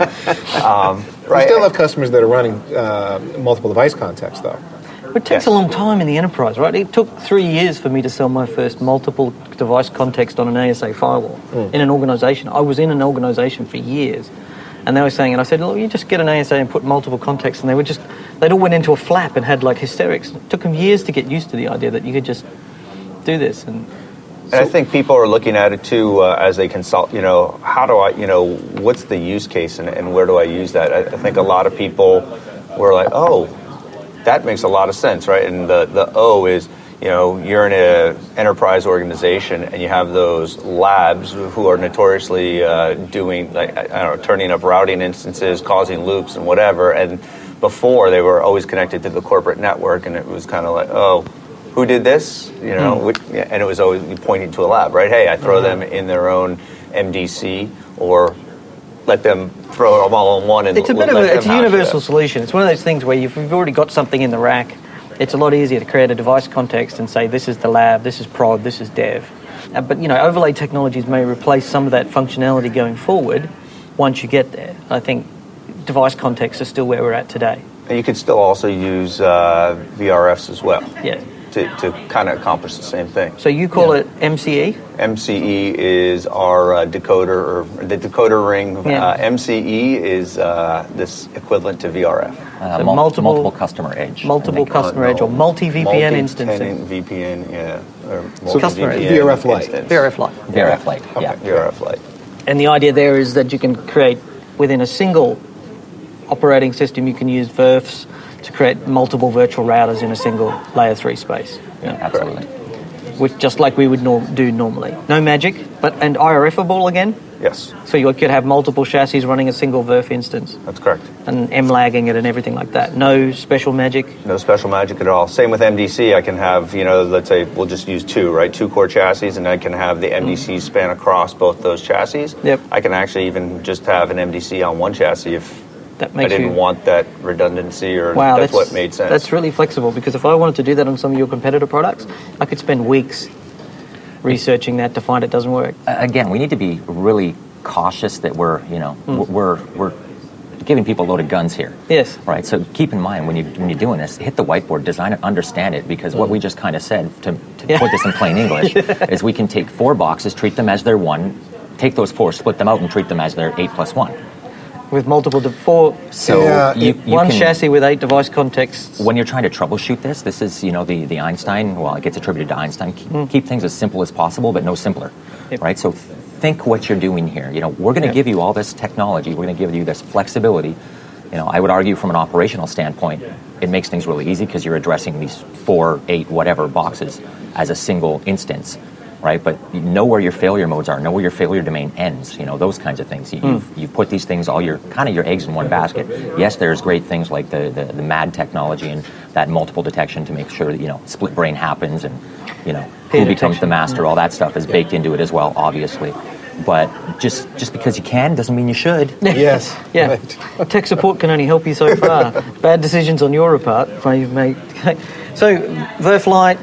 um, right. We still have customers that are running uh, multiple device contexts, though. It takes Yes. a long time in the enterprise, right? It took three years for me to sell my first multiple device context on an A S A firewall Mm. in an organization. I was in an organization for years, and they were saying, and I said, look, you just get an A S A and put multiple contexts, and they were just, they'd all went into a flap and had like hysterics. It took them years to get used to the idea that you could just do this. And And I think people are looking at it too uh, as they consult. You know, how do I? You know, what's the use case and, and where do I use that? I, I think a lot of people were like, "Oh, that makes a lot of sense, right?" And the the O is, you know, you're in a enterprise organization and you have those labs who are notoriously uh, doing like I don't know, turning up routing instances, causing loops and whatever. And before they were always connected to the corporate network, and it was kind of like, oh. Who did this? You know, Mm. which, and it was always pointing to a lab, right? Hey, I throw Mm-hmm. them in their own M D C, or let them throw them all in one. And it's a bit let of a, them it's a hash universal it. solution. It's one of those things where if you've already got something in the rack, it's a lot easier to create a device context and say, this is the lab, this is prod, this is dev. Uh, but, you know, overlay technologies may replace some of that functionality going forward once you get there. I think device contexts are still where we're at today. And you could still also use uh, V R Fs as well. Yeah. To, to kind of accomplish the same thing. So you call it M C E? M C E is our uh, decoder, or the decoder ring. Yeah. Uh, M C E is uh, this equivalent to V R F. Uh, So mul- multiple- multiple customer edge. I Multiple think. customer edge or multi-V P N instancing. V P N, yeah. Or Customer multi-V P N V R F Lite. instance. V R F Lite. V R F Lite. Yeah. V R F Lite. And the idea there is that you can create, within a single operating system, you can use V R Fs to create multiple virtual routers in a single layer three space. Yeah, absolutely. Which just like we would norm- do normally. No magic, but and I R F-able again. Yes, So you could have multiple chassis running a single V R F instance that's correct. and M-lagging it and everything like that. No special magic. No special magic at all. Same with M D C. I can have, you know, let's say we'll just use two, right? Two core chassis, and I can have the M D C span across both those chassis. Yep. I can actually even just have an M D C on one chassis if That I makes didn't you, want that redundancy, or wow, that's, what made sense. That's really flexible, because if I wanted to do that on some of your competitor products, I could spend weeks researching that to find it doesn't work. Uh, again, we need to be really cautious that we're, you know, Mm. we're we're giving people loaded guns here. Yes. Right. So keep in mind when you when you're doing this, hit the whiteboard, design it, understand it, because what we just kind of said to, to Mm. Yeah. put this in plain English is we can take four boxes, treat them as their one, take those four, split them out, and treat them as their eight plus one. With multiple, de- four, So Yeah. you, you one can, chassis with eight device contexts. when you're trying to troubleshoot this, this is, you know, the, the Einstein, well, it gets attributed to Einstein, keep, keep things as simple as possible, but no simpler, Mm. Yep. right? So think what you're doing here. You know, we're going to Yep. give you all this technology, we're going to give you this flexibility. You know, I would argue from an operational standpoint, it makes things really easy because you're addressing these four, eight, whatever boxes as a single instance, right? But you know where your failure modes are, know where your failure domain ends, you know, those kinds of things. You, you've, you've put these things, all your, kind of your eggs in one basket. Yes, there's great things like the, the, the M A D technology and that multiple detection to make sure that, you know, split brain happens and, you know, who Peer becomes the detection. master, all that stuff is baked into it as well, obviously. But just just because you can doesn't mean you should. Yes. Yeah, Right. tech support can only help you so far. Bad decisions on your part may make. So, V R F Lite,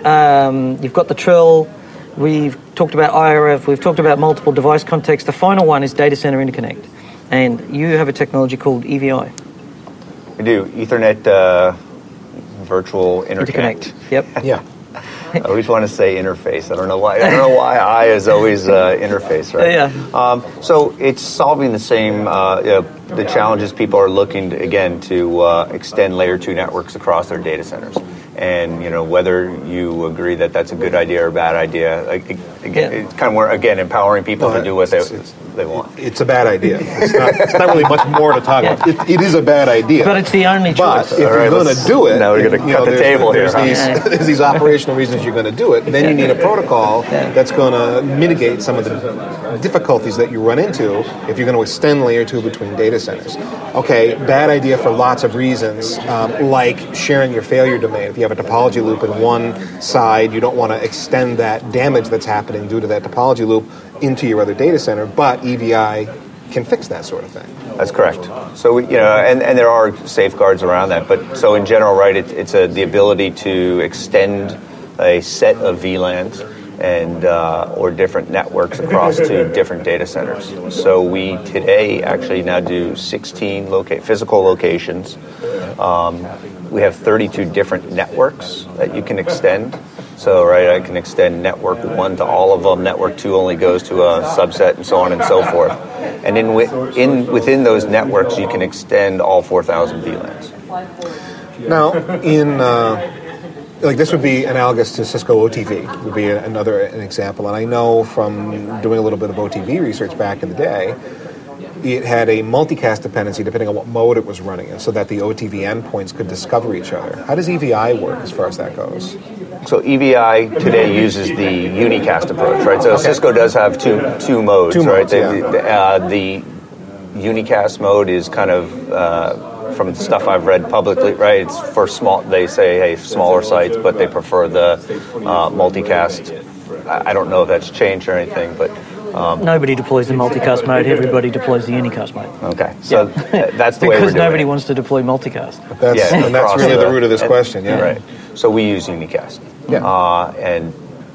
um, you've got the Trill. We've talked about I R F. We've talked about multiple device contexts. The final one is data center interconnect, and you have a technology called E V I. We do Ethernet uh, virtual interconnect. Yep. Yeah. I always want to say interface. I don't know why. I don't know why I is always uh, interface, right? Yeah. Um, so it's solving the same uh, you know, the challenges people are looking to, again to uh, extend layer two networks across their data centers. And you know whether you agree that that's a good idea or a bad idea. Like, again, Yeah. it's kind of more, again, empowering people No, to do what they, it's- it's- they want. It's a bad idea. It's not, it's not really much more to talk about. It, it is a bad idea. But it's the only But choice. if All right, you're going to let's- do it, now we're if, gonna you cut know, the there's, table here, there's huh? These, Yeah. there's these operational reasons you're going to do it. Then you need a protocol that's going to mitigate some of the difficulties that you run into if you're going to extend layer two between data centers. Okay, bad idea for lots of reasons, um, like sharing your failure domain. If you have a topology loop in one side, you don't want to extend that damage that's happening due to that topology loop into your other data center, but E V I can fix that sort of thing. That's correct. So we, you know, and, and there are safeguards around that. But so in general, right, it, it's a, the ability to extend a set of V LANs and uh, or different networks across to different data centers. So we today actually now do sixteen loca- physical locations. Um, we have thirty-two different networks that you can extend. So, right, I can extend network one to all of them. Network two only goes to a subset, and so on and so forth. And in, in within those networks, you can extend all four thousand V LANs. Now, in uh, like this would be analogous to Cisco O T V. Would be another an example. And I know from doing a little bit of O T V research back in the day, it had a multicast dependency depending on what mode it was running in, so that the O T V endpoints could discover each other. How does E V I work as far as that goes? So E V I today uses the unicast approach, right? So okay. Cisco does have two two modes, two right? Modes, they, yeah. the, uh, the unicast mode is kind of uh, from the stuff I've read publicly, right? It's for small. They say, hey, smaller sites, but they prefer the uh, multicast. I, I don't know if that's changed or anything, but. Um, Nobody deploys the multicast mode. Everybody deploys the unicast mode. Okay, so yeah. that's the way we're because doing nobody it. wants to deploy multicast. But that's, yeah, and that's really the, the root of this and, question. Yeah, right. So we use unicast. Yeah, uh, and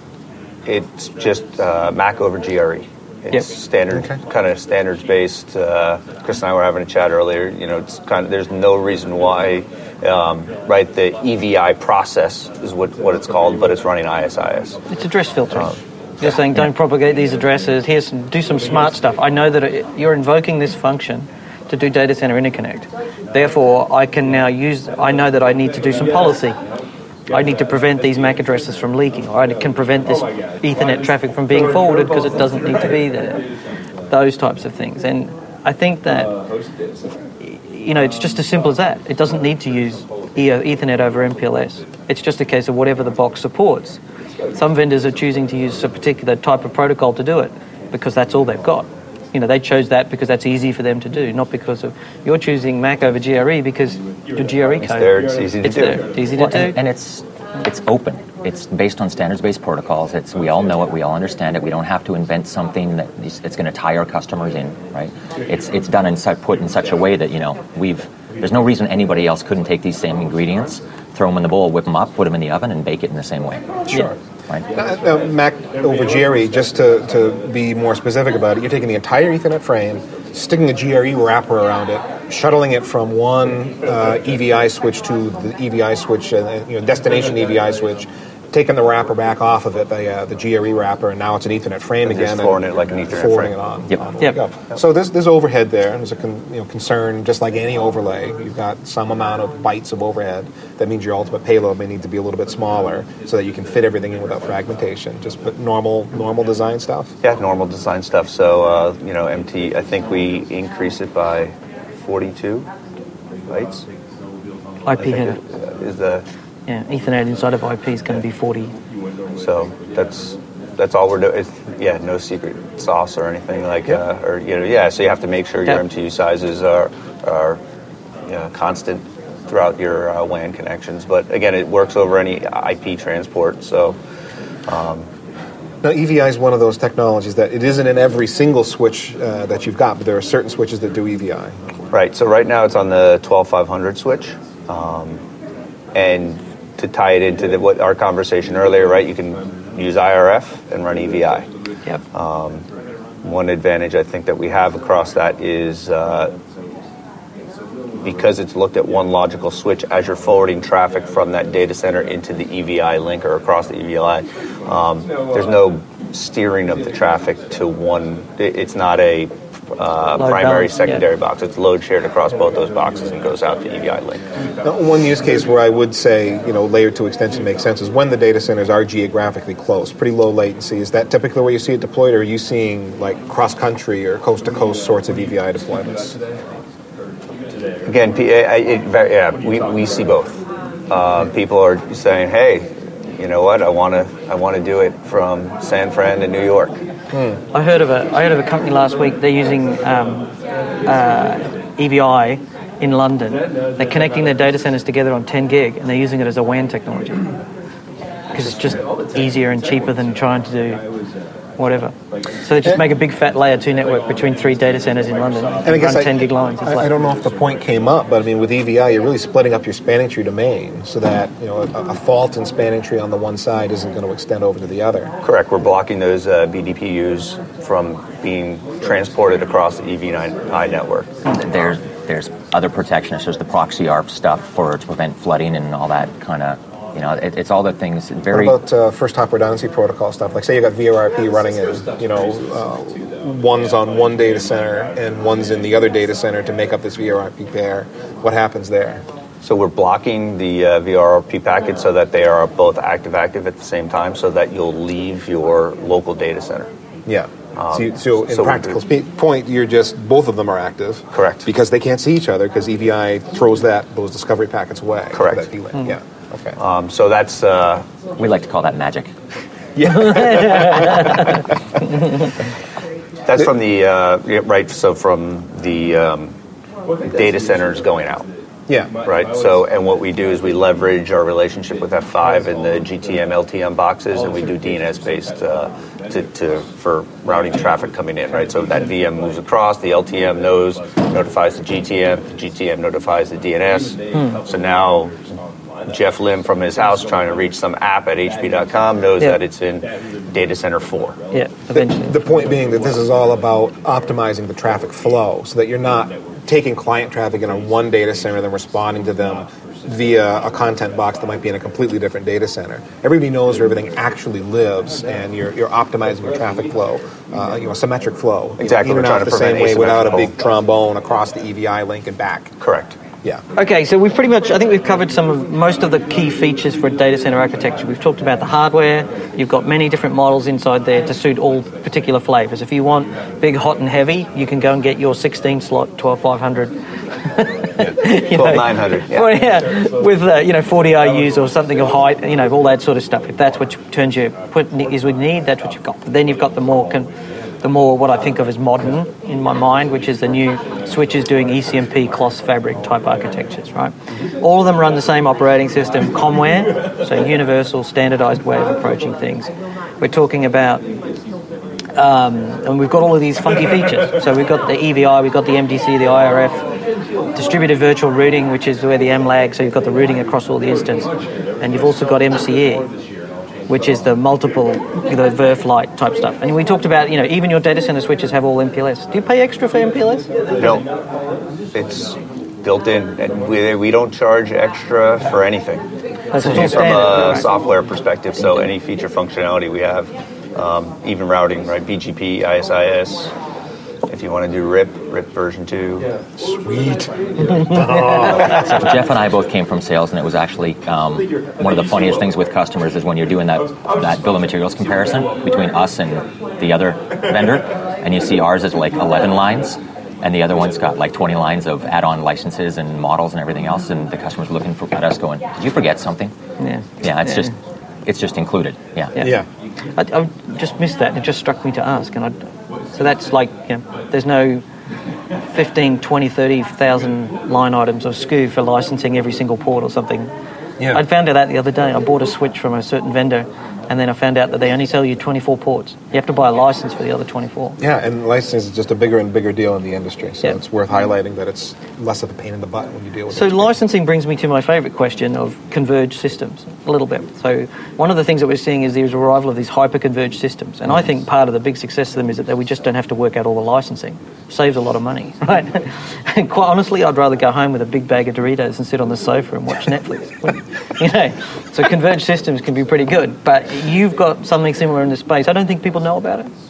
it's just uh, Mac over G R E. It's yep. standard, okay. kind of standards based. Uh, Chris and I were having a chat earlier. You know, it's kind of there's no reason why, um, right? The E V I process is what what it's called, but it's running I S I S. It's address filtering. Um, You're saying don't propagate these addresses. Here's some, do some smart stuff. I know that it, you're invoking this function to do data center interconnect. Therefore, I can now use. I know that I need to do some policy. I need to prevent these M A C addresses from leaking, or I can prevent this Ethernet traffic from being forwarded because it doesn't need to be there. Those types of things. And I think that, you know, it's just as simple as that. It doesn't need to use Ethernet over M P L S. It's just a case of whatever the box supports. Some vendors are choosing to use a particular type of protocol to do it because that's all they've got. You know, they chose that because that's easy for them to do, not because of you're choosing Mac over G R E because your G R E code. It's there. It's easy to it's do. There. It's easy well, to do. And, and it's it's open. It's based on standards-based protocols. It's we all know it. We all understand it. We don't have to invent something that is, it's going to tie our customers in, right? It's it's done and su- put in such a way that you know we've. There's no reason anybody else couldn't take these same ingredients, throw them in the bowl, whip them up, put them in the oven, and bake it in the same way. sure. Yeah. Right? Now, now, Mac over G R E, just to, to be more specific about it, you're taking the entire Ethernet frame, sticking a G R E wrapper around it, shuttling it from one uh, E V I switch to the E V I switch, uh, you know, destination E V I switch, taking the wrapper back off of it, the uh, the G R E wrapper, and now it's an Ethernet frame And again. just forwarding it like an Ethernet forwarding frame. it on. Yep. on the Yep. way up. So there's there's overhead there. There's a con, you know, concern, just like any overlay. You've got some amount of bytes of overhead. That means your ultimate payload may need to be a little bit smaller so that you can fit everything in without fragmentation. Just put normal normal design stuff. Yeah, normal design stuff. So uh, you know, M T. I think we increase it by forty-two bytes. I P header. Is the Yeah, Ethernet inside of I P is going to be forty. So that's that's all we're doing. It's, yeah, no secret sauce or anything like, Yep. uh, or you know, yeah. So you have to make sure your Yep. M T U sizes are are you know, constant throughout your uh, W A N connections. But again, it works over any I P transport. So um, Now, E V I is one of those technologies that it isn't in every single switch uh, that you've got, but there are certain switches that do E V I. right. So right now it's on the twelve five hundred switch, um, and to tie it into the, what our conversation earlier, right? You can use I R F and run E V I. Yep. Um, one advantage I think that we have across that is uh, because it's looked at one logical switch as you're forwarding traffic from that data center into the E V I link or across the E V I. Um, there's no steering of the traffic to one. It's not a uh, Load primary, balance, secondary yeah. box. It's load shared across both those boxes and goes out to E V I link. Now, one use case where I would say, you know, layer two extension makes sense is when the data centers are geographically close, pretty low latency. Is that typically where you see it deployed, or are you seeing like cross-country or coast-to-coast sorts of E V I deployments? Again, P- I- it, very- yeah, we, we see both. Uh, people are saying, hey, you know what, I want to I want to do it from San Fran to New York. Hmm. I heard of a I heard of a company last week. They're using um, uh, E V I in London. They're connecting their data centers together on ten gig, and they're using it as a W A N technology because it's just easier and cheaper than trying to do whatever. So they just make a big fat layer two network between three data centers in London and, and I guess run I, ten gig lines. I, I don't know if the point came up, but I mean, with E V I, you're really splitting up your spanning tree domain so that, you know, a, a fault in spanning tree on the one side isn't going to extend over to the other. Correct. We're blocking those uh, B D P Us from being transported across the E V I network. There's there's other protections. There's the proxy A R P stuff for to prevent flooding and all that kind of. You know, it, it's all the things very. What about uh, first hop redundancy protocol stuff? Like, say you got V R R P running in, you know, uh, one's on one data center and one's in the other data center to make up this V R R P pair. What happens there? So we're blocking the uh, V R R P packets so that they are both active-active at the same time, so that you'll leave your local data center. Yeah. Um, so, you, so in so practical spe- point, you're just both of them are active. Correct. Because they can't see each other because E V I throws that those discovery packets away. Correct. That D-link. Mm-hmm. Yeah. Okay. Um, so that's uh, we like to call that magic. Yeah. That's from the uh, right. So from the um, data centers going out. Yeah. Right. So, and what we do is we leverage our relationship with F five and the G T M, L T M boxes, and we do D N S based uh, to, to for routing traffic coming in. Right. So that V M moves across. The L T M knows, notifies the G T M. The G T M notifies the D N S. Hmm. So now Jeff Lim from his house trying to reach some app at H P dot com knows yeah. that it's in data center four. Yeah. Eventually. The, the point being that this is all about optimizing the traffic flow so that you're not taking client traffic in on one data center and then responding to them via a content box that might be in a completely different data center. Everybody knows where everything actually lives, and you're you're optimizing your traffic flow, uh, you know, symmetric flow. Exactly. You know, in and out the same way without a big flow. trombone across the E V I link and back. Correct. Yeah. Okay, so we've pretty much, I think we've covered some of most of the key features for a data center architecture. We've talked about the hardware. You've got many different models inside there to suit all particular flavors. If you want big, hot, and heavy, you can go and get your sixteen slot twelve five hundred. twelve nine hundred. Yeah. Well, yeah, with uh, you know forty I Us or something of height, you know, all that sort of stuff. If that's what you, turns you put is what you need, that's what you've got. But then you've got the more con- the more what I think of as modern in my mind, which is the new switches doing E C M P, cloth fabric type architectures, right? All of them run the same operating system, CommWare, so universal, standardized way of approaching things. We're talking about, um, and we've got all of these funky features. So we've got the E V I, we've got the M D C, the I R F, distributed virtual routing, which is where the M lag, so you've got the routing across all the instances. And you've also got M C E, which is the multiple, you know, V R F light type stuff. And we talked about, you know, even your data center switches have all M P L S. Do you pay extra for M P L S? No. It's built in. And we, we don't charge extra for anything. That's From all standard, a right? software perspective, so any feature functionality we have, um, even routing, right? B G P, I S I S. If you want to do R I P, R I P version two. Sweet. So Jeff and I both came from sales, and it was actually um, one of the funniest things with customers is when you're doing that that bill of materials comparison between us and the other vendor, and you see ours is like eleven lines, and the other one's got like twenty lines of add-on licenses and models and everything else, and the customer's looking for, at us going, did you forget something? Yeah. Yeah, it's Yeah. just it's just included. Yeah. Yeah. Yeah. I, I just missed that. It just struck me to ask, and I. So that's like, you know, there's no fifteen, twenty, thirty thousand line items of S K U for licensing every single port or something. Yeah. I found out that the other day. I bought a switch from a certain vendor, and then I found out that they only sell you twenty-four ports. You have to buy a license for the other twenty-four. Yeah, and licensing is just a bigger and bigger deal in the industry, so Yeah. it's worth highlighting that it's less of a pain in the butt when you deal with So it. licensing brings me to my favourite question of converged systems, a little bit. So one of the things that we're seeing is there's a arrival of these hyper-converged systems, and I think part of the big success of them is that we just don't have to work out all the licensing. Saves a lot of money, right? And quite honestly, I'd rather go home with a big bag of Doritos and sit on the sofa and watch Netflix. You know, so converged systems can be pretty good, but you've got something similar in this space. I don't think people know about it.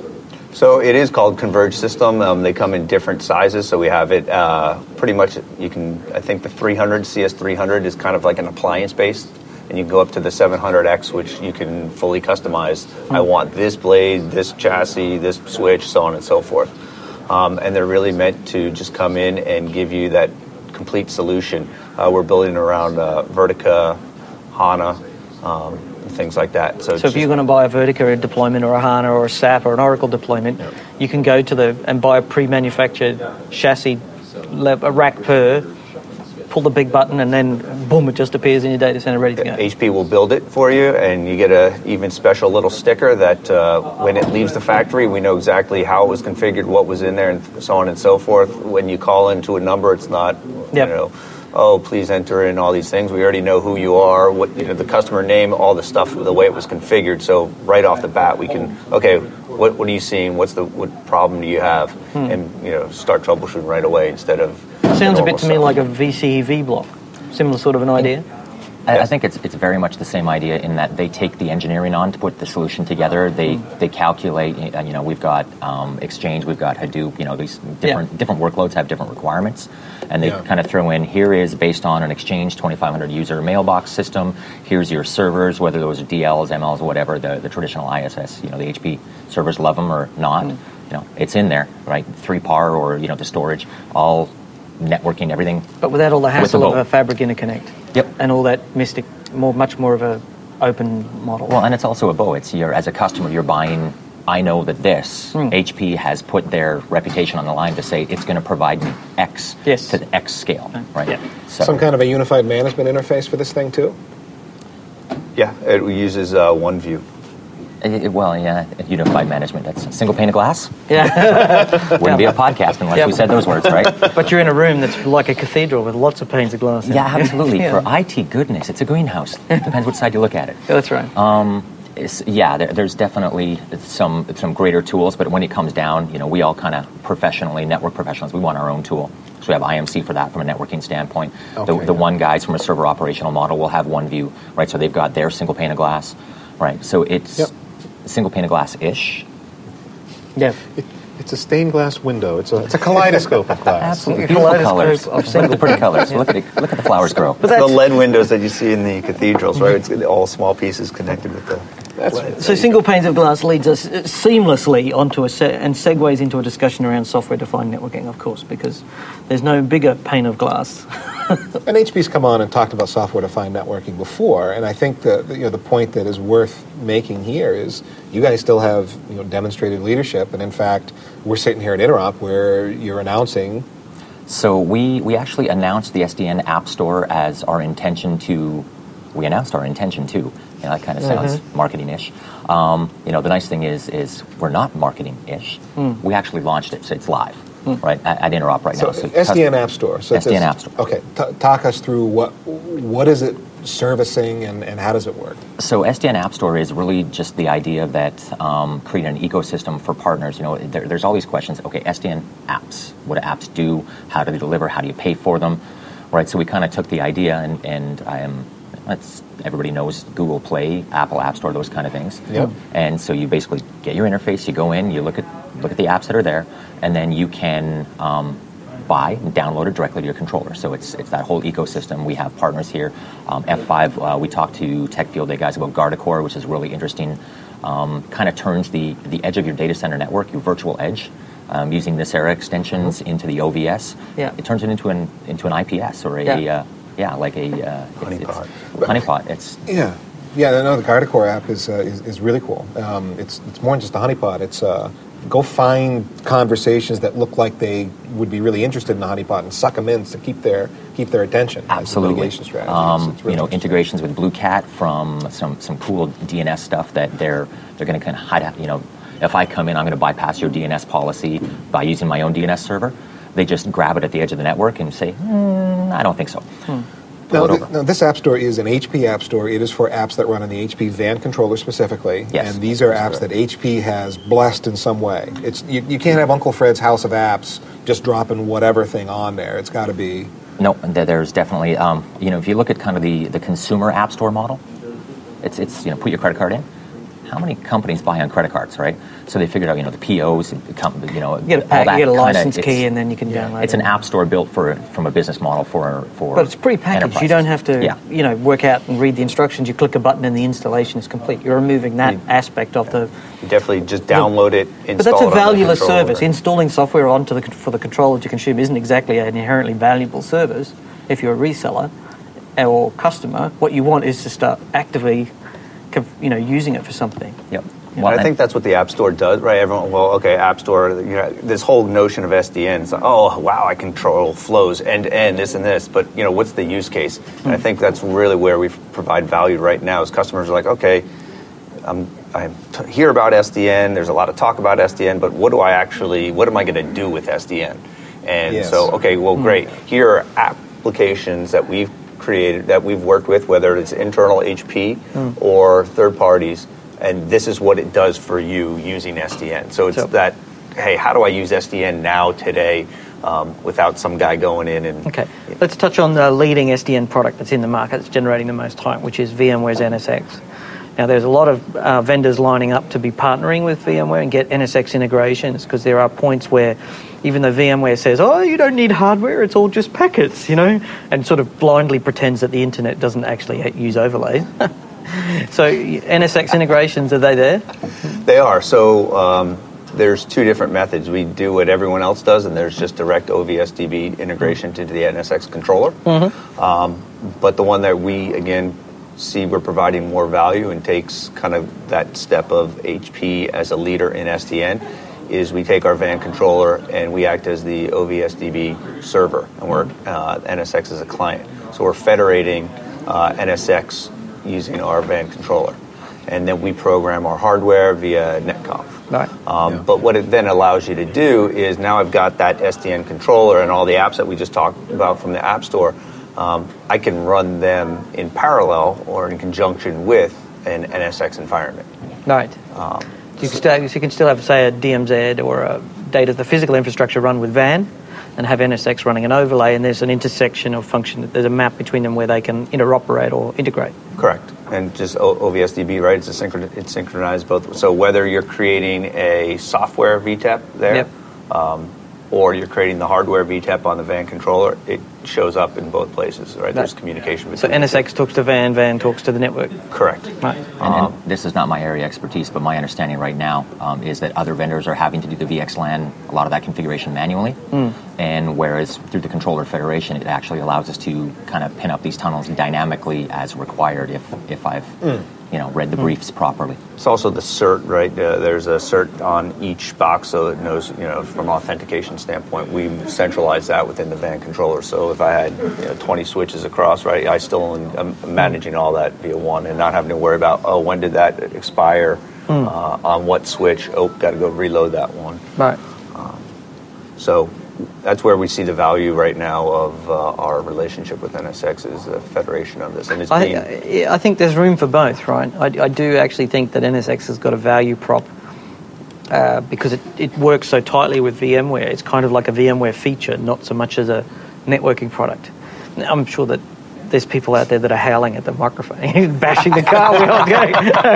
So it is called Converged System. Um, they come in different sizes. So we have it uh, pretty much, you can, I think the three hundred, C S three hundred is kind of like an appliance based. And you can go up to the seven hundred X, which you can fully customize. Mm-hmm. I want this blade, this chassis, this switch, so on and so forth. Um, and they're really meant to just come in and give you that complete solution. Uh, we're building around uh, Vertica, HANA, um, things like that. So, so if you're going to buy a Vertica deployment or a HANA or a SAP or an Oracle deployment, yep. you can go to the and buy a pre-manufactured chassis, a rack per, pull the big button, and then boom, it just appears in your data center ready to go. H P will build it for you, and you get a even special little sticker that uh, when it leaves the factory, we know exactly how it was configured, what was in there, and so on and so forth. When you call into a number, it's not, yep. you know, oh, please enter in all these things. We already know who you are, what you know, the customer name, all the stuff, the way it was configured. So right off the bat, we can, okay, what what are you seeing? What's the what problem do you have? Hmm. And you know, start troubleshooting right away instead of. Sounds a bit to me like a V C E V block. Similar sort of an idea. I, I think it's it's very much the same idea in that they take the engineering on to put the solution together. They mm. they calculate. You know, we've got um, Exchange, we've got Hadoop. You know, these different yeah. different workloads have different requirements, and they yeah. kind of throw in here is based on an Exchange twenty-five hundred user mailbox system. Here's your servers, whether those are D Ls, M Ls, whatever the the traditional I S S. You know, the H P servers love them or not. Mm. You know, it's in there, right? three par or you know the storage all. Networking, everything. But without all the hassle the of a Fabric interconnect. Yep. And all that mystic, more, much more of a open model. Well, and it's also a bow. It's you're, as a customer, you're buying, I know that this, mm. H P has put their reputation on the line to say it's going to provide me X yes. to the X scale, right? Yeah. So, some kind of a unified management interface for this thing, too? Yeah, it uses uh, OneView. It, well, yeah, unified management. That's a single pane of glass. Yeah. Wouldn't yeah. be a podcast unless yeah. we said those words, right? But you're in a room that's like a cathedral with lots of panes of glass in Yeah, it. absolutely. yeah. For I T goodness, it's a greenhouse. It depends what side you look at it. Yeah, that's right. Um, it's, yeah, there, there's definitely some some greater tools, but when it comes down, you know, we all kind of professionally, network professionals, we want our own tool. So we have I M C for that from a networking standpoint. Okay, the the yeah. one guys from a server operational model will have OneView, right? So they've got their single pane of glass, right? So it's... Yep. Single pane of glass-ish. Yeah. It, it's a stained glass window. It's a, it's a kaleidoscope of glass. Absolutely. Beautiful colors. Of look at the pretty colors. Yeah. Look, at it, look at the flowers grow. But the L E D windows that you see in the cathedrals, right? It's all small pieces connected with the... That's, so single panes of glass leads us seamlessly onto a se- and segues into a discussion around software-defined networking, of course, because there's no bigger pane of glass. And H P's come on and talked about software-defined networking before, and I think the you know the point that is worth making here is you guys still have you know demonstrated leadership, and in fact, we're sitting here at Interop where you're announcing. So we we actually announced the S D N App Store as our intention to. We announced our intention to. You know, that kind of sounds mm-hmm. marketing-ish. Um, you know, the nice thing is, is we're not marketing-ish. Mm. We actually launched it, so it's live, mm. right, at, at Interop right so now. So S D N App Store. So S D N App Store. Okay, T- talk us through what what is it servicing and, and how does it work? So S D N App Store is really just the idea that um, creating an ecosystem for partners. You know, there, there's all these questions. Okay, S D N apps. What do apps do? How do they deliver? How do you pay for them? Right. So we kind of took the idea, and, and I am. That's, everybody knows Google Play, Apple App Store, those kind of things. Yep. And so you basically get your interface, you go in, you look at look at the apps that are there, and then you can um, buy and download it directly to your controller. So it's it's that whole ecosystem. We have partners here. Um, F five, uh, we talked to Tech Field Day guys about Guardicore, which is really interesting. Um, kind of turns the, the edge of your data center network, your virtual edge, um, using Nicira extensions mm-hmm. into the O V S. Yeah. It turns it into an into an I P S or a... Yeah. Uh, Yeah, like a uh, honeypot. Honeypot. It's yeah, yeah. I know the Guardicore app is, uh, is is really cool. Um, it's it's more than just a honeypot. It's uh, go find conversations that look like they would be really interested in the honeypot and suck them in to keep their keep their attention. Absolutely. As a strategy. Um, it's, it's really you know, integrations with Blue Cat from some some cool D N S stuff that they're they're going to kind of hide out. You know, if I come in, I'm going to bypass your D N S policy by using my own D N S server. They just grab it at the edge of the network and say, mm, I don't think so. Hmm. Now, th- now, this app store is an H P app store. It is for apps that run on the H P V A N controller specifically. Yes. And these are apps that H P has blessed in some way. It's you, you can't have Uncle Fred's House of Apps just dropping whatever thing on there. It's got to be... No, there's definitely... Um, you know, if you look at kind of the, the consumer app store model, it's, it's you know, put your credit card in, how many companies buy on credit cards, right? So they figured out, you know, the P Os, the com- you know, You get a, all pack, that you get a kinda- license it's- key, and then you can download It's it. an app store built for from a business model for for. But it's pre-packaged. You don't have to, Yeah. you know, work out and read the instructions. You click a button and the installation is complete. You're removing that You- aspect of the. You definitely just download it, install But that's it a on the valueless controller. service. Installing software onto the for the controller to consume isn't exactly an inherently valuable service. If you're a reseller or customer, what you want is to start actively, you know, using it for something. Yep. Well, I and- think that's what the App Store does, right? Everyone, well, okay, App Store, you know, this whole notion of S D N, it's like, oh, wow, I control flows end to end, this and this, but, you know, what's the use case? And I think that's really where we provide value right now is customers are like, okay, I'm, I t- hear about S D N, there's a lot of talk about S D N, but what do I actually, what am I going to do with S D N? And Yes. so, okay, well, great. Here are applications that we've created, that we've worked with, whether it's internal H P or third parties, and this is what it does for you using S D N. So it's So- that, hey, how do I use S D N now, today, um, without some guy going in and... Okay, let's touch on the leading S D N product that's in the market that's generating the most hype, which is VMware's N S X. Now, there's a lot of uh, vendors lining up to be partnering with VMware and get N S X integrations because there are points where even though VMware says, oh, you don't need hardware, it's all just packets, you know, and sort of blindly pretends that the internet doesn't actually use overlays. So N S X integrations, are they there? They are. So um, there's two different methods. We do what everyone else does, and there's just direct O V S D B integration to the N S X controller. Mm-hmm. Um, but the one that we, again, see we're providing more value and takes kind of that step of H P as a leader in S D N is we take our V A N controller and we act as the O V S D B server, and we're uh, N S X as a client. So we're federating uh, N S X using our V A N controller. And then we program our hardware via netconf. Right. Um, Yeah. But what it then allows you to do is now I've got that S D N controller and all the apps that we just talked about from the App Store. Um, I can run them in parallel or in conjunction with an N S X environment. Right. Um, You can, still, you can still have, say, a D M Z or a data, the physical infrastructure run with V A N and have N S X running an overlay, and there's an intersection of function, there's a map between them where they can interoperate or integrate. Correct. And just o- OVSDB, right? It's, a synchron- it's synchronized both. So whether you're creating a software V TAP there, Yep. um, or you're creating the hardware V TAP on the V A N controller, it shows up in both places, right? There's communication So between N S X talks to V A N, V A N talks to the network. Correct. Right. And, and this is not my area of expertise, but my understanding right now um, is that other vendors are having to do the V X LAN, a lot of that configuration manually. Mm. And whereas through the controller federation, it actually allows us to kind of pin up these tunnels dynamically as required if, if I've mm. you know, read the mm. briefs properly. It's also the cert, right? Uh, there's a cert on each box so it knows, you know, from an authentication standpoint, we centralize that within the V A N controller. So if I had you know, twenty switches across, right, I still am managing all that via one and not having to worry about, oh, when did that expire, mm. uh, on what switch? Oh, got to go reload that one. Right. Um, so that's where we see the value right now of uh, our relationship with N S X is the federation of this. And it's I, being, I think there's room for both, right? I, I do actually think that N S X has got a value prop uh, because it, it works so tightly with VMware. It's kind of like a VMware feature, not so much as a networking product. Now, I'm sure that there's people out there that are howling at the microphone, bashing the car wheel. Going.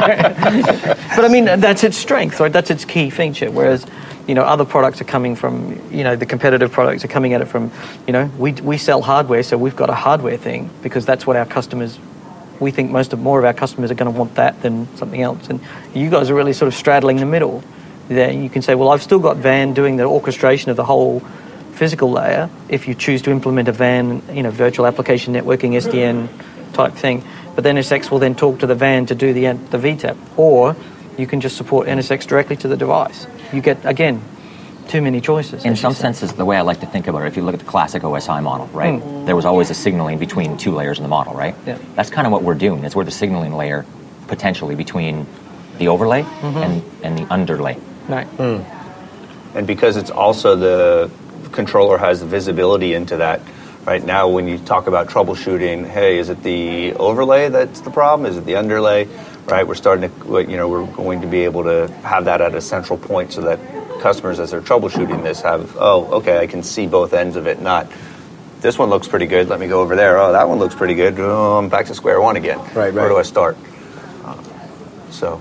But I mean, that's its strength, right? That's its key feature. Whereas, you know, other products are coming from, you know, the competitive products are coming at it from, you know, we we sell hardware, so we've got a hardware thing because that's what our customers, we think most of more of our customers are going to want that than something else. And you guys are really sort of straddling the middle. There, you can say, well, I've still got V A N doing the orchestration of the whole physical layer if you choose to implement a V A N, you know, virtual application networking, S D N type thing. But then N S X will then talk to the V A N to do the the V TAP, or you can just support N S X directly to the device. You get, again, too many choices. In some senses, the way I like to think about it, if you look at the classic O S I model, right, mm. there was always a signaling between two layers in the model, right? Yeah. That's kind of what we're doing, is we're the signaling layer potentially between the overlay mm-hmm. and, and the underlay. Right. Mm. And because it's also the controller has the visibility into that. Right now, when you talk about troubleshooting, hey, is it the overlay that's the problem? Is it the underlay? Right, we're starting to, you know, we're going to be able to have that at a central point so that customers, as they're troubleshooting this, have, oh, okay, I can see both ends of it, not this one looks pretty good, let me go over there. Oh, that one looks pretty good. Oh, I'm back to square one again. Right, right. Where do I start? Uh, so.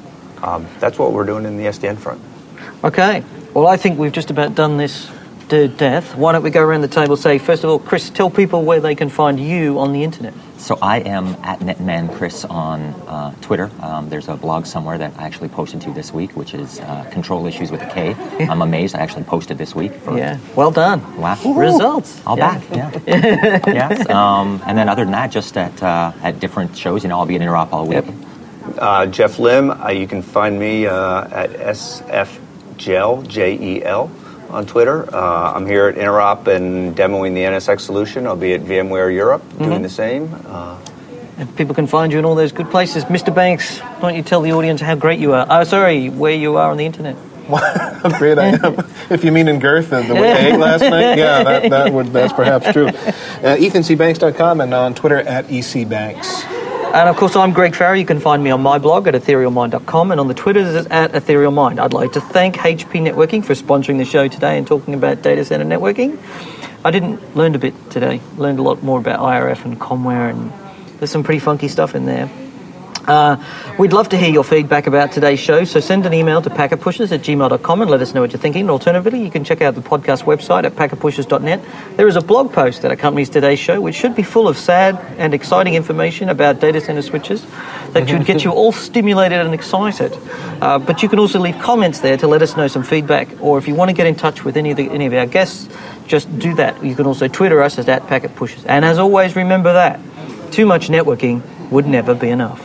um, that's what we're doing in the S D N front. Okay. Well, I think we've just about done this to death. Why don't we go around the table and say, first of all, Chris, tell people where they can find you on the internet. So I am at Netman Chris on uh, Twitter. Um, there's a blog somewhere that I actually posted to this week, which is uh, Control Issues with a K. I'm amazed I actually posted this week. For yeah, well done. Wow. Results. All yeah. back, yeah. Yes. Um, and then other than that, just at uh, at different shows, you know, I'll be at Interop all week. Yep. Uh, Jeff Lim, uh, you can find me uh, at S F Gel, J E L, on Twitter. Uh, I'm here at Interop and demoing the N S X solution. I'll be at VMware Europe doing mm-hmm. the same. Uh, and people can find you in all those good places. Mister Banks, why don't you tell the audience how great you are? Oh, sorry, where you are on the internet. How great I am. If you mean in girth, the, the way I ate last night, yeah, that, that would, that's perhaps true. Uh, Ethan C Banks dot com and on Twitter at E C Banks. And of course, I'm Greg Farrar. You can find me on my blog at ethereal mind dot com and on the Twitters at ethereal mind. I'd like to thank H P Networking for sponsoring the show today and talking about data center networking. I didn't learn a bit today. Learned a lot more about I R F and Comware, and there's some pretty funky stuff in there. Uh, we'd love to hear your feedback about today's show, so send an email to packetpushers at gmail dot com and let us know what you're thinking. Alternatively, you can check out the podcast website at packet pushers dot net. There is a blog post that accompanies today's show, which should be full of sad and exciting information about data center switches that should get you all stimulated and excited. Uh, but you can also leave comments there to let us know some feedback, or if you want to get in touch with any of, the, any of our guests, just do that. You can also Twitter us at packetpushers. And as always, remember that too much networking would never be enough.